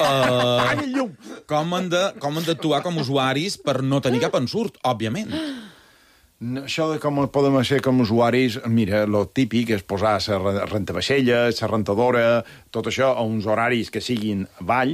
uh, com han de, com han d'actuar com a usuaris per no tenir cap ensurt, òbviament. No, això de com podem ser com a usuaris, mira, lo típic és posar la rentavaixella, la rentadora, tot això a uns horaris que siguin avall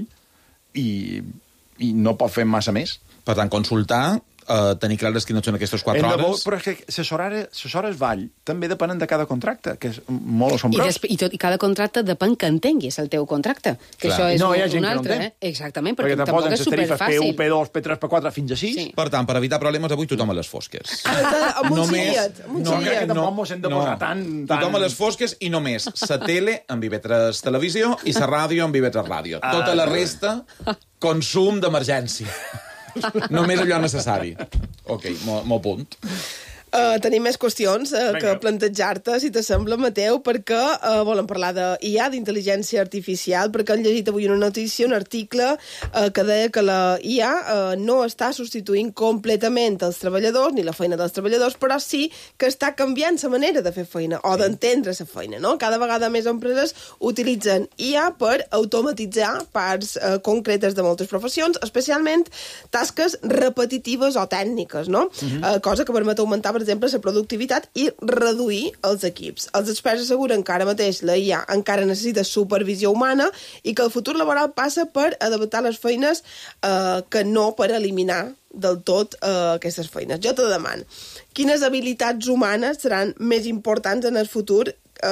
i, i no pot fer massa més. Per tant, consultar, uh, tenir clares quines són aquestes quatre Hem de hores. vol- Però és que les hores, les hores vall també depenen de cada contracte, que és molt I, assombrós. després, i, tot, I cada contracte depèn que entenguis el teu contracte, que Clar. això és No, hi ha un, gent un que no altre. entén. Eh? Exactament, Perquè perquè, te tampoc posen és les tarifes P u, superfàcil. P dos, P tres, P quatre, fins a sis. Sí. Per tant, per evitar problemes, avui tothom a les fosques. Amb un Només- xillet, amb un No, crec que xillet. tampoc mos hem de posar tan... tan... Tothom a les fosques i només la tele en I V tres Televisió i la ràdio en I V tres Ràdio. Ah, Tota la molt bé. resta, consum d'emergència. Només allò necessari. Ok, m'ho punt. Uh, tenim més qüestions uh, que Vinga. plantejar-te, si t'assembla, Mateu, perquè uh, volen parlar d'I A, d'intel·ligència artificial, perquè han llegit avui una notícia, un article uh, que deia que la I A uh, no està substituint completament els treballadors, ni la feina dels treballadors, però sí que està canviant la manera de fer feina, o d'entendre la feina, no? Cada vegada més empreses utilitzen I A per automatitzar parts uh, concretes de moltes professions, especialment tasques repetitives o tècniques, no? Mhm. Uh, cosa que permet augmentar, per exemple, la productivitat i reduir els equips. Els experts asseguren que ara mateix la I A encara necessita supervisió humana i que el futur laboral passa per adaptar les feines eh, que no per eliminar del tot eh, aquestes feines. Jo te demano, quines habilitats humanes seran més importants en el futur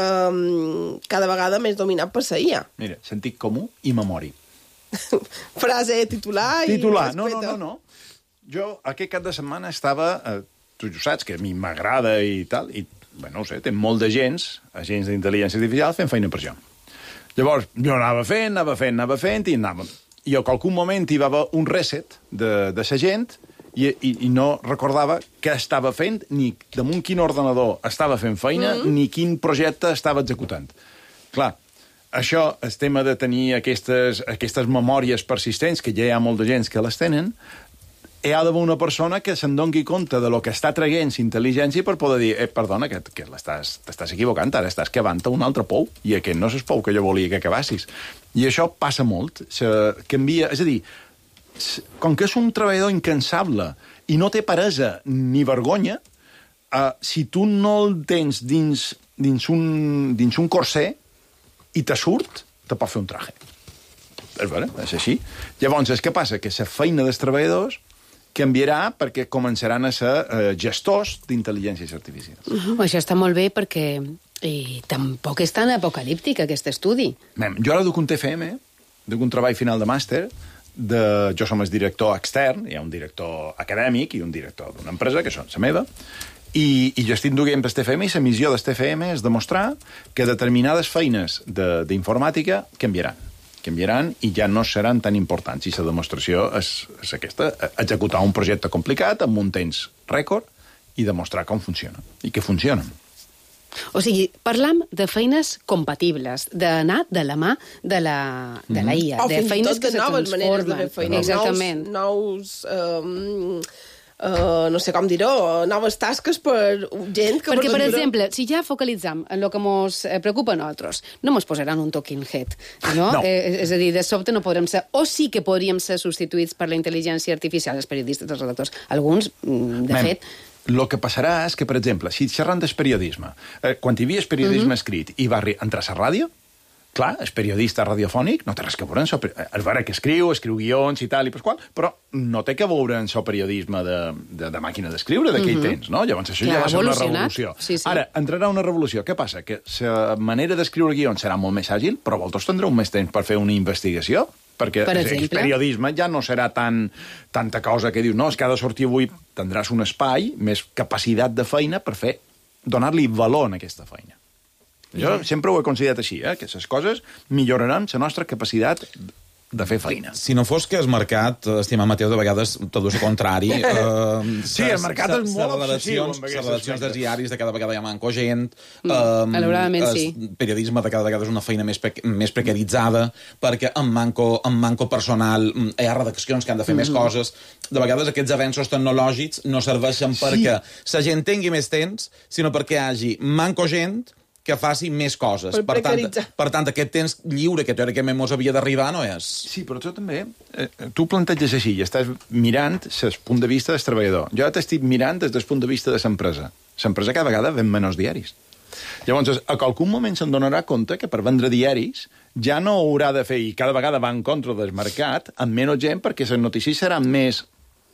eh, cada vegada més dominat per la I A? Mira, sentit comú i memòria. Frase titular i... Titular, no, no, respeto. no, no. Jo aquest cap de setmana estava... Eh, tu ho saps, que a mi m'agrada i tal, i bueno, no sé, té molt d'agents, agents d'intel·ligència artificial, fent feina per jo. Llavors, jo anava fent, anava fent, anava fent, i anava... I en algun moment hi va haver un reset de, de sa gent i, i, i no recordava què estava fent, ni damunt quin ordenador estava fent feina, mm. ni quin projecte estava executant. Clar, això, el tema de tenir aquestes, aquestes memòries persistents, que ja hi ha molta gent que les tenen, hi ha d'haver una persona que se'n doni compte de lo que està traient intel·ligència per poder dir, eh, perdona, que, que t'estàs equivocant, ara estàs cavant un altre pou, i aquest no és el pou que jo volia que acabassis. I això passa molt, se canvia, és a dir, com que és un treballador incansable i no té peresa ni vergonya, eh, si tu no el tens dins, dins, un, dins un corser i te surt, te pot fer un traje. És vera, és així. Llavors, què passa? Que la feina dels treballadors canviarà perquè començaran a ser eh, gestors d'intel·ligències artificials. Uh-huh. Això està molt bé perquè i tampoc és tan apocalíptic, aquest estudi. Mem, jo ara duc un T F M, duc un treball final de màster, de, jo som el director extern, hi ha un director acadèmic i un director d'una empresa, que són la meva, i, i jo estic duent per T F M, i la missió del T F M és demostrar que determinades feines d'informàtica canviaran. canviaran i ja no seran tan importants. I la demostració és, és aquesta, executar un projecte complicat amb un temps rècord i demostrar com funciona, i que funcionen. O sigui, parlam de feines compatibles, d'anar de la mà de la, de la I A, o de feines que de se noves maneres de fer feina. Exactament. Nous... nous um... Uh, no sé com dir-ho, noves tasques per gent que... Perquè, per exemple, si ja focalitzam en el que ens preocupa a nosaltres, no ens posaran un talking head, no? No. Eh, és a dir, de sobte no podrem ser... O sí que podríem ser substituïts per la intel·ligència artificial, els periodistes, els redactors. Alguns, de Mem, fet... El que passarà és que, per exemple, si xerrant del periodisme, eh, quan hi havia el periodisme uh-huh. escrit i va entrar a la ràdio, clar, el periodista radiofònic no té res que veure en so... És vera que escriu, escriu guions i tal, i pasqual, però no té que veure en so periodisme de, de, de màquina d'escriure d'aquell uh-huh. temps, no? Llavors això clar, ja va ser una revolució. Sí, sí. Ara, entrarà una revolució. Què passa? Que la manera d'escriure guions serà molt més àgil, però vosaltres tindreu més temps per fer una investigació, perquè per el periodisme ja no serà tan, tanta cosa que dius, no, és que ha de sortir avui, tindràs un espai, més capacitat de feina per fer, donar-li valor a aquesta feina. Jo sempre ho he considerat així, eh? Que les coses milloraran la nostra capacitat de fer feina. Si no fos que el mercat, estimat Mateu, de vegades tot és el contrari. Uh, sí, el mercat és molt obsessiu. Les redaccions dels diaris de cada vegada hi ha manco gent. Mm, um, malauradament, sí. El periodisme de cada vegada és una feina més, pe més precaritzada, perquè amb manco, amb manco personal hi ha redaccions que han de fer mm -hmm. més coses. De vegades aquests avenços tecnològics no serveixen perquè sí. la gent tingui més temps, sinó perquè hi hagi manco gent que faci més coses. Per, per, tant, per tant, aquest temps lliure que teòricament mos havia d'arribar no és... Sí, però tu també... Eh, tu planteges així i estàs mirant el punt de vista del treballador. Jo t'estic mirant des del punt de vista de l'empresa. L'empresa cada vegada ven menys diaris. Llavors, a qualcun moment se'n donarà compte que per vendre diaris ja no haurà de fer, i cada vegada va en contra del mercat, amb menys gent, perquè les notícies seran més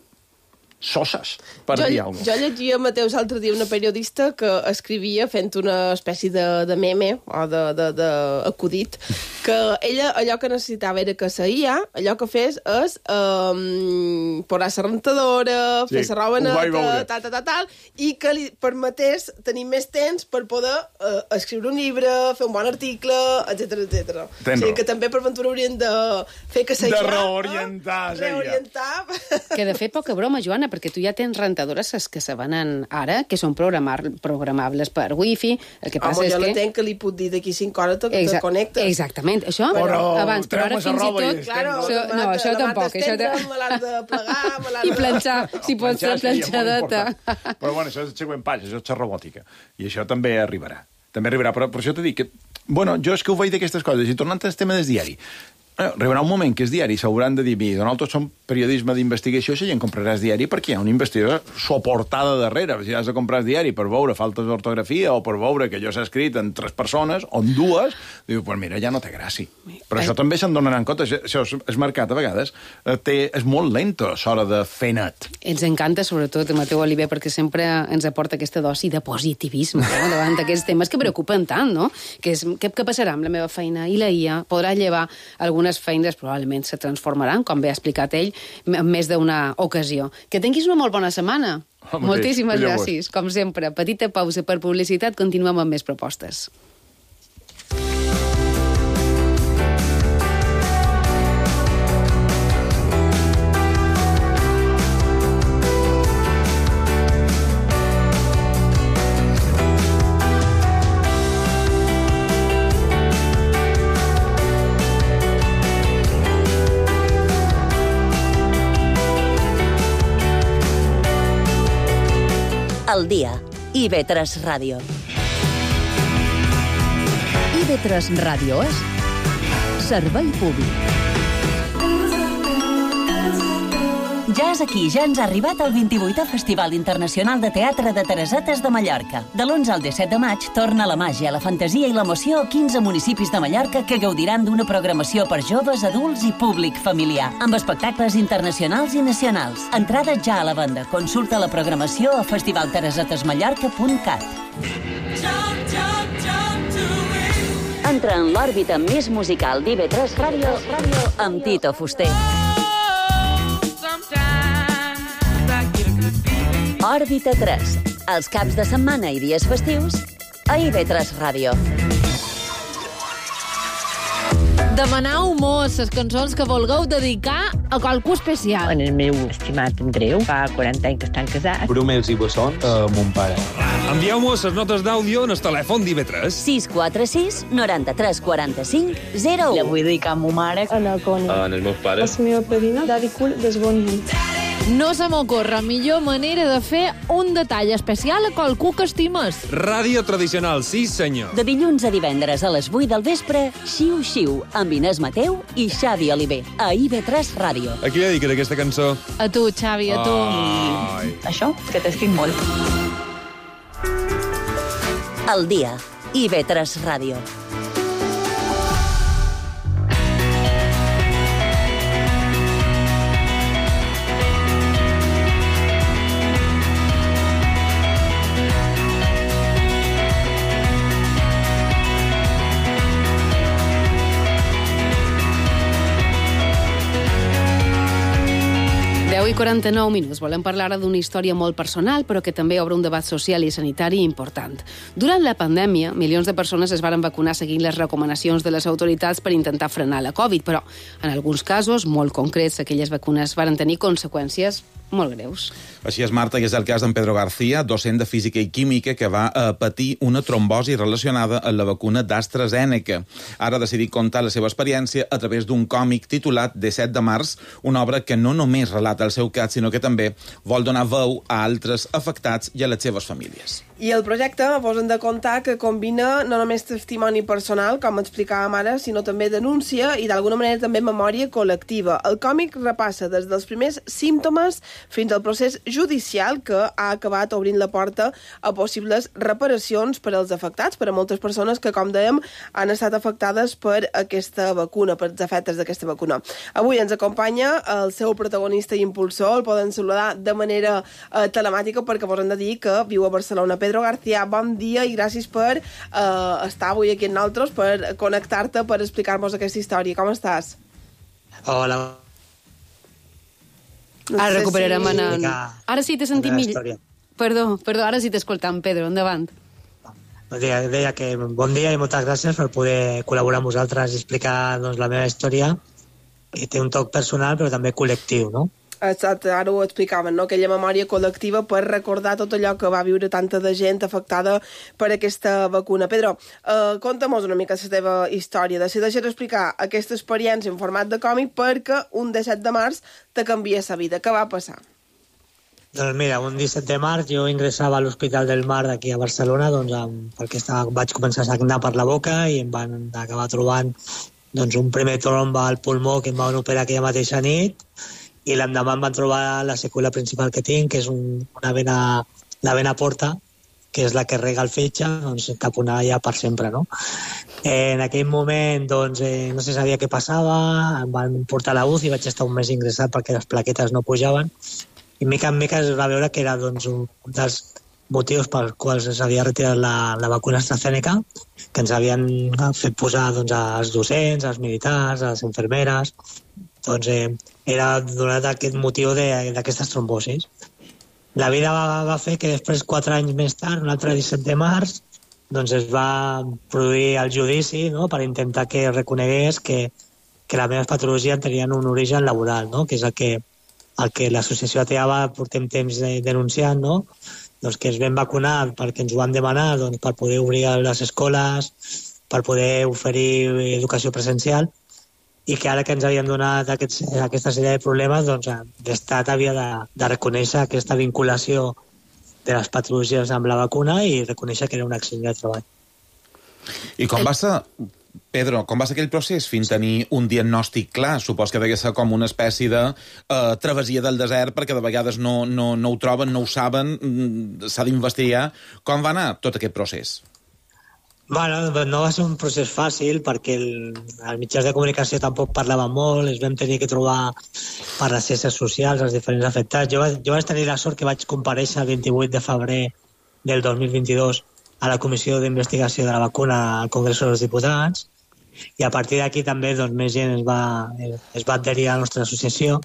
soses, per jo, dir alguna cosa. Jo llegia, Mateus, l'altre dia una periodista que escrivia fent una espècie de, de meme o de, de, de acudit, que ella allò que necessitava era que la I A, allò que fes és um, posar la rentadora, sí, fer la roba neta, tal, tal, tal, tal, i que li permetés tenir més temps per poder uh, escriure un llibre, fer un bon article, etcètera, etcètera. O sigui que també per ventura haurien de fer que la I A... De reorientar, uh, reorientar. Que de fet, poca broma, Joana, perquè tu ja tens rentadores que se venen ara, que són programar, programables per wifi. El que passa Home, és jo que... la tenc que li puc dir d'aquí cinc hores que Exa te connectes. Exactament, això però, abans, però ara fins i tot... Claro, això, no, això tampoc. Això te... me l'has de plegar, me l'has I de... planxar, si pots ser planxadeta. Però bueno, això és el següent pas, això és la robòtica. I això també arribarà. També arribarà, però per això t'he dit que... Bueno, jo és que ho veig d'aquestes coses, i tornant al tema del diari, arribarà un moment que els diaris s'hauran de dir nosaltres som periodisme d'investigació, si gent comprarà el diari perquè hi ha una investigació suportada darrere. Si has de comprar el diari per veure faltes d'ortografia o per veure que allò s'ha escrit en tres persones o en dues, diu, pues mira, ja no té gràcia. Però això també se'n donaran compte. Això, el mercat, a vegades, té, és molt lento a l'hora de fer net. Ens encanta, sobretot, Mateu Oliver, perquè sempre ens aporta aquesta dosi de positivisme no? davant d'aquests temes que preocupen tant, no? Que és, què, què passarà amb la meva feina? I la I A podrà llevar algunes feines probablement se transformaran, com bé ha explicat ell, en més d'una ocasió. Que tinguis una molt bona setmana. Moltíssimes gràcies. Com sempre, petita pausa per publicitat, continuem amb més propostes. El dia. I ve tres Ràdio. I ve tres Ràdio és servei públic. Ja és aquí, ja ens ha arribat el vint-i-vuitè Festival Internacional de Teatre de Teresetes de Mallorca. De l'onze al disset de maig torna la màgia, la fantasia i l'emoció a quinze municipis de Mallorca que gaudiran d'una programació per joves, adults i públic familiar, amb espectacles internacionals i nacionals. Entrada ja a la venda. Consulta la programació a festival teresetes mallorca punt cat. Entra en l'òrbita més musical d'I ve tres Ràdio amb Tito Fuster. Òrbita tres, els caps de setmana i dies festius a I ve tres Ràdio. Demanau mos les cançons que vulgueu dedicar a qualcú especial. En el meu estimat Andreu, fa quaranta anys que estan casats. Brumels i bessons a mon pare. Envieu-mos les notes d'àudio en el telèfon d'I ve tres. sis quatre sis, noranta-tres, quaranta-cinc, zero u. La vull dedicar a ma mare. A la Connie. En els meus pares. La meva padrina, Daddy Cool, d'Esbonyi. No se m'ocorre millor manera de fer un detall especial a qualcú que estimes. Ràdio tradicional, sí senyor. De dilluns a divendres a les vuit del vespre, Xiu Xiu, amb Inés Mateu i Xavi Oliver, a I ve tres Ràdio. A qui dediques aquesta cançó? A tu, Xavi, a tu. Ai. Això, que t'estic molt. El dia. I ve tres Ràdio. deu i quaranta-nou minuts. Volem parlar ara d'una història molt personal, però que també obre un debat social i sanitari important. Durant la pandèmia, milions de persones es varen vacunar seguint les recomanacions de les autoritats per intentar frenar la Covid, però en alguns casos, molt concrets, aquelles vacunes varen tenir conseqüències molt greus. Així és, Marta, i és el cas d'en Pedro García, docent de Física i Química, que va eh, patir una trombosi relacionada amb la vacuna d'AstraZeneca. Ara ha decidit contar la seva experiència a través d'un còmic titulat disset de març, una obra que no només relata el seu cas, sinó que també vol donar veu a altres afectats i a les seves famílies. I el projecte, vos hem de contar, que combina no només testimoni personal, com explicàvem ara, sinó també denúncia i d'alguna manera també memòria col·lectiva. El còmic repassa des dels primers símptomes fins al procés judicial que ha acabat obrint la porta a possibles reparacions per als afectats, per a moltes persones que, com dèiem, han estat afectades per aquesta vacuna, per els efectes d'aquesta vacuna. Avui ens acompanya el seu protagonista i impulsor, el poden saludar de manera eh, telemàtica perquè vos hem de dir que viu a Barcelona. Pedro García, bon dia i gràcies per eh, estar avui aquí amb nosaltres, per connectar-te, per explicar-nos aquesta història. Com estàs? Hola. No ara sé recuperarem si... en... Ara sí t'he sentit millor. Perdó, perdó, ara sí t'escoltam, Pedro, endavant. Deia, deia que bon dia i moltes gràcies per poder col·laborar amb vosaltres i explicar doncs, la meva història, que té un toc personal però també col·lectiu, no? Exacte, ara ho explicaven, no? Aquella memòria col·lectiva per recordar tot allò que va viure tanta de gent afectada per aquesta vacuna. Pedro, eh, conta'm una mica la teva història. Decideixes explicar aquesta experiència en format de còmic perquè un disset de març te canvia la vida. Què va passar? Doncs mira, un disset de març jo ingressava a l'Hospital del Mar d'aquí a Barcelona doncs, amb, perquè estava, vaig començar a sagnar per la boca i em van acabar trobant doncs, un primer tromba al pulmó que em van operar aquella mateixa nit i l'endemà em van trobar la seqüela principal que tinc, que és un, una vena, la vena porta, que és la que rega el fetge, doncs taponada ja per sempre, no? Eh, en aquell moment, doncs, eh, no se sabia què passava, em van portar a la U C I, vaig estar un mes ingressat perquè les plaquetes no pujaven, i mica en mica es va veure que era doncs, un dels motius pels quals s'havia retirat la, la vacuna AstraZeneca, que ens havien fet posar doncs, als docents, als militars, a les infermeres. Doncs eh, era donat aquest motiu d'aquestes trombosis. La vida va, va fer que després, quatre anys més tard, un altre disset de març, doncs es va produir el judici, no?, per intentar que reconegués que, que les meves patologies tenien un origen laboral, no?, que és el que, el que l'associació A T A va portem temps denunciant, no?, doncs que es vam vacunar perquè ens ho van demanar, doncs, per poder obrir les escoles, per poder oferir educació presencial, i que ara que ens havien donat aquests, aquesta sèrie de problemes, doncs l'Estat havia de, de reconèixer aquesta vinculació de les patologies amb la vacuna i reconèixer que era un accident de treball. I com va ser, Pedro, com va ser aquell procés fins a tenir un diagnòstic clar? Supos que devia ser com una espècie de eh, travessia del desert, perquè de vegades no, no, no ho troben, no ho saben, s'ha d'investigar. Com va anar tot aquest procés? Bueno, no va ser un procés fàcil perquè el, els mitjans de comunicació tampoc parlaven molt, es vam tenir que trobar per les xarxes socials els diferents afectats. Jo, jo vaig tenir la sort que vaig comparèixer el vint-i-vuit de febrer del dos mil vint-i-dos a la Comissió d'Investigació de la Vacuna al Congrés dels Diputats i a partir d'aquí també doncs, més gent es va, es va adherir a la nostra associació.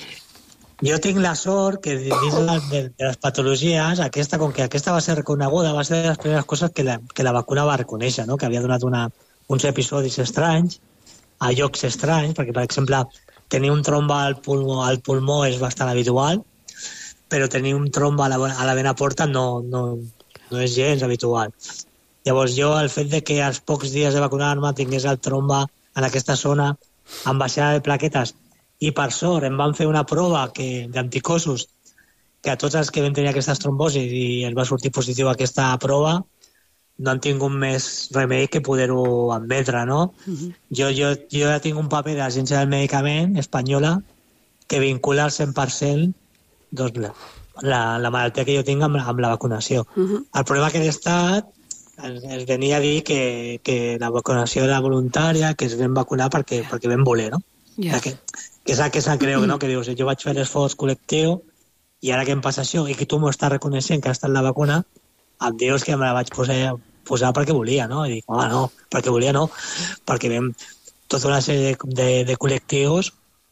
Jo tinc la sort que dins de, de, de les patologies, aquesta, com que aquesta va ser reconeguda, va ser de les primeres coses que la, que la vacuna va reconèixer, no?, que havia donat una, uns episodis estranys, a llocs estranys, perquè, per exemple, tenir un tromba al pulmó, al pulmó és bastant habitual, però tenir un tromba a la, a la vena porta no, no, no és gens habitual. Llavors jo, el fet de que als pocs dies de vacunar-me tingués el tromba en aquesta zona amb baixada de plaquetes, i per sort em van fer una prova que, d'anticossos que a tots els que vam tenir aquestes trombosis i es va sortir positiu aquesta prova no han tingut més remei que poder-ho admetre, no? Uh-huh. Jo, jo, jo ja tinc un paper de l'Agència del Medicament espanyola que vincula al cent per cent doncs, la, la, la malaltia que jo tinc amb, amb la vacunació. Uh-huh. El problema que he estat es, es venia a dir que, que la vacunació era voluntària, que es vam vacunar perquè, perquè vam voler, no? Yeah. Que, que és el que se'n creu, no? Que dius, jo vaig fer l'esforç col·lectiu i ara que em passa això i que tu m'ho estàs reconeixent que ha estat la vacuna, em dius que me la vaig posar, posar perquè volia, no? I dic, home, no, perquè volia no, perquè vam tota una sèrie de, de, de col·lectius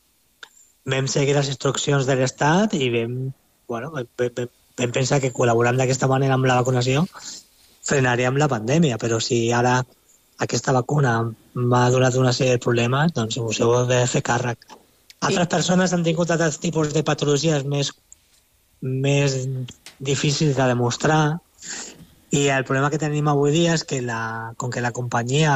vam seguir les instruccions de l'Estat i vam, bueno, vam, vam, vam pensar que col·laborant d'aquesta manera amb la vacunació frenaríem la pandèmia, però si ara aquesta vacuna m'ha donat una sèrie de problemes, doncs us heu de fer càrrec. Altres persones han tingut altres tipus de patologies més, més difícils de demostrar i el problema que tenim avui dia és que la, com que la companyia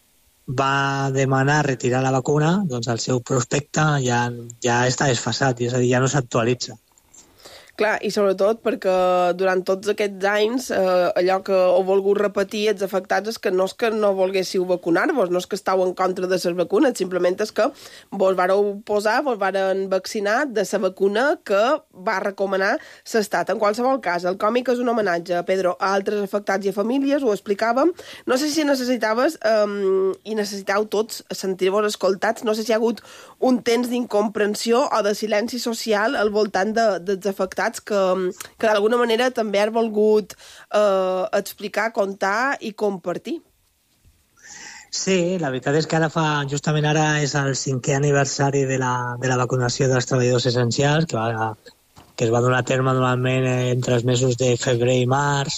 va demanar retirar la vacuna, doncs el seu prospecte ja, ja està desfasat, és a dir, ja no s'actualitza. Clar, i sobretot perquè durant tots aquests anys eh, allò que heu volgut repetir els afectats és que no és que no volguéssiu vacunar-vos, no és que estàu en contra de les vacunes, simplement és que vos vareu posar, vos varen vaccinar de la vacuna que va recomanar l'Estat. En qualsevol cas, el còmic és un homenatge, Pedro, a altres afectats i a famílies, ho explicàvem. No sé si necessitaves, eh, i necessiteu tots sentir-vos escoltats, no sé si hi ha hagut un temps d'incomprensió o de silenci social al voltant de, dels afectats que, que d'alguna manera també has volgut eh, explicar, contar i compartir. Sí, la veritat és que ara fa, justament ara és el cinquè aniversari de la, de la vacunació dels treballadors essencials, que, va, que es va donar a terme normalment entre els mesos de febrer i març,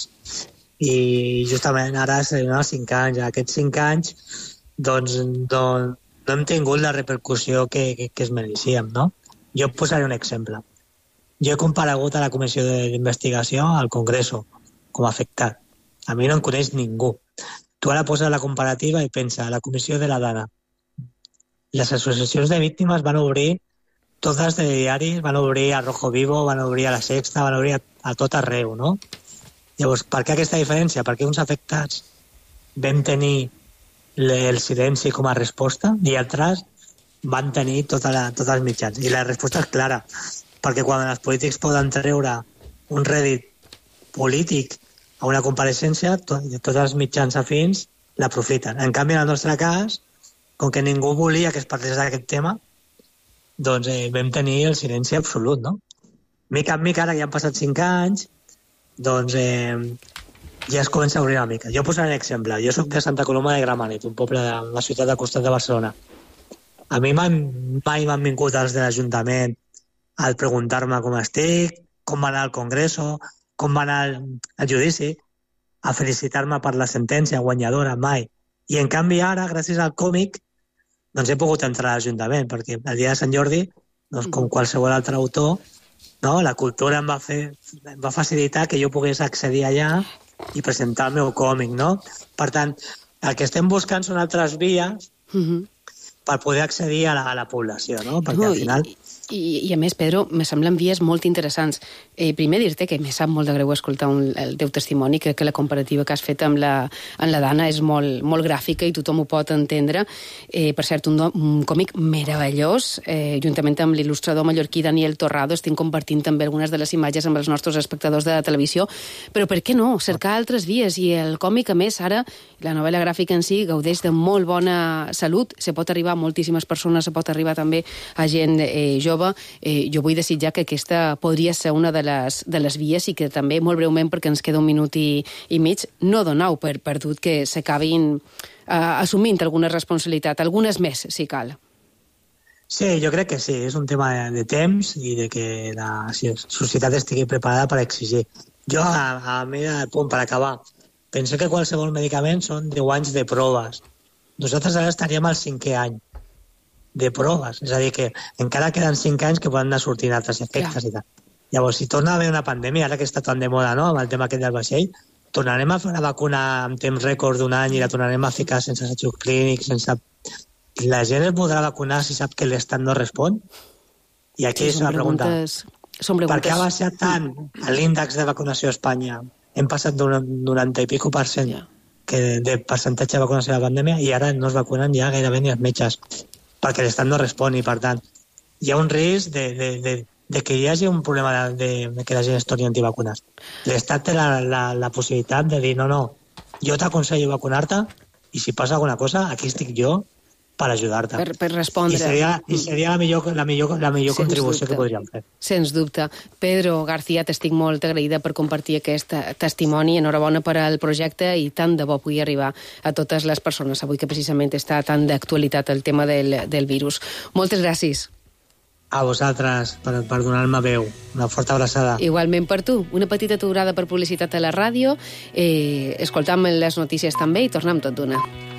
i justament ara seran els cinc anys. Aquests cinc anys doncs, doncs no hem tingut la repercussió que, que, que es mereixíem, no? Jo posaré un exemple. Jo he comparegut a la comissió d'investigació al Congreso com a afectat. A mi no em coneix ningú. Tu ara poses la comparativa i pensa, la comissió de la Dana. Les associacions de víctimes van obrir totes de diaris, van obrir a Rojo Vivo, van obrir a La Sexta, van obrir a, a tot arreu, no? Llavors, per què aquesta diferència? Perquè uns afectats vam tenir el silenci com a resposta i altres van tenir tota la, tots els mitjans. I la resposta és clara, perquè quan els polítics poden treure un rèdit polític a una compareixença, to, tots els mitjans afins l'aprofiten. En canvi, en el nostre cas, com que ningú volia que es parlés d'aquest tema, doncs eh, vam tenir el silenci absolut, no? Mica en mica, ara que ja han passat cinc anys, doncs eh, ja es comença a obrir una mica. Jo posaré un exemple. Jo soc de Santa Coloma de Gramenet, un poble de la ciutat del costat de Barcelona. A mi mai m'han vingut els de l'Ajuntament al preguntar-me com estic, com va anar al Congreso, com va anar el judici, a felicitar-me per la sentència guanyadora, mai. I en canvi ara, gràcies al còmic, doncs he pogut entrar a l'Ajuntament, perquè el dia de Sant Jordi, doncs, com qualsevol altre autor, no, la cultura em va, fer, em va facilitar que jo pogués accedir allà i presentar el meu còmic, no? Per tant, el que estem buscant són altres vies uh-huh. per poder accedir a la, a la població, no? Perquè no, al final... I, i a més, Pedro, me semblen vies molt interessants. Eh, primer dir-te que me sap molt de greu escoltar un, el teu testimoni, que, que la comparativa que has fet amb la, amb la Dana és molt, molt gràfica i tothom ho pot entendre. Eh, per cert, un, un còmic meravellós, eh, juntament amb l'il·lustrador mallorquí Daniel Torrado, estic compartint també algunes de les imatges amb els nostres espectadors de la televisió, però per què no? Cercar altres vies, i el còmic, a més, ara, la novel·la gràfica en si gaudeix de molt bona salut, se pot arribar a moltíssimes persones, se pot arribar també a gent eh, jove. Eh, jo vull desitjar que aquesta podria ser una de les, de les vies, i que també, molt breument, perquè ens queda un minut i, i mig, no donau per perdut que s'acabin eh, assumint alguna responsabilitat, algunes més, si cal. Sí, jo crec que sí, és un tema de, de temps i de que la societat estigui preparada per exigir. Jo, a, a mi, punt, per acabar, penso que qualsevol medicament són deu anys de proves. Nosaltres ara estaríem al cinquè any de proves, és a dir, que encara queden cinc anys que poden anar sortint altres efectes ja. I tal. Llavors, si torna a haver una pandèmia, ara que està tan de moda, no?, amb el tema aquest del vaixell, tornarem a fer una vacuna amb temps rècord d'un any i la tornarem a ficar sense assajos clínics, sense... La gent es podrà vacunar si sap que l'Estat no respon? I aquí sí, és la pregunta. Són preguntes... Per què ha baixat tant l'índex de vacunació a Espanya? Hem passat d'un noranta i pico per cent ja. que de percentatge de vacunació de la pandèmia, i ara no es vacunen ja gairebé ni els metges, perquè l'Estat no respon, i per tant hi ha un risc de, de, de, de que hi hagi un problema de, de que la gent es torni antivacunes. L'Estat té la, la, la possibilitat de dir no, no, jo t'aconsello vacunar-te, i si passa alguna cosa, aquí estic jo per ajudar-te. Per, per respondre. I seria, i seria la millor, la millor, la millor contribució dubte. Que podríem fer. Sens dubte. Pedro García, t'estic molt agraïda per compartir aquest testimoni. Enhorabona per al projecte, i tant de bo pugui arribar a totes les persones avui que precisament està tan d'actualitat el tema del, del virus. Moltes gràcies. A vosaltres, per, per donar-me veu. Una forta abraçada. Igualment per tu. Una petita aturada per publicitat a la ràdio. Eh, escoltam les notícies també i tornem tot d'una.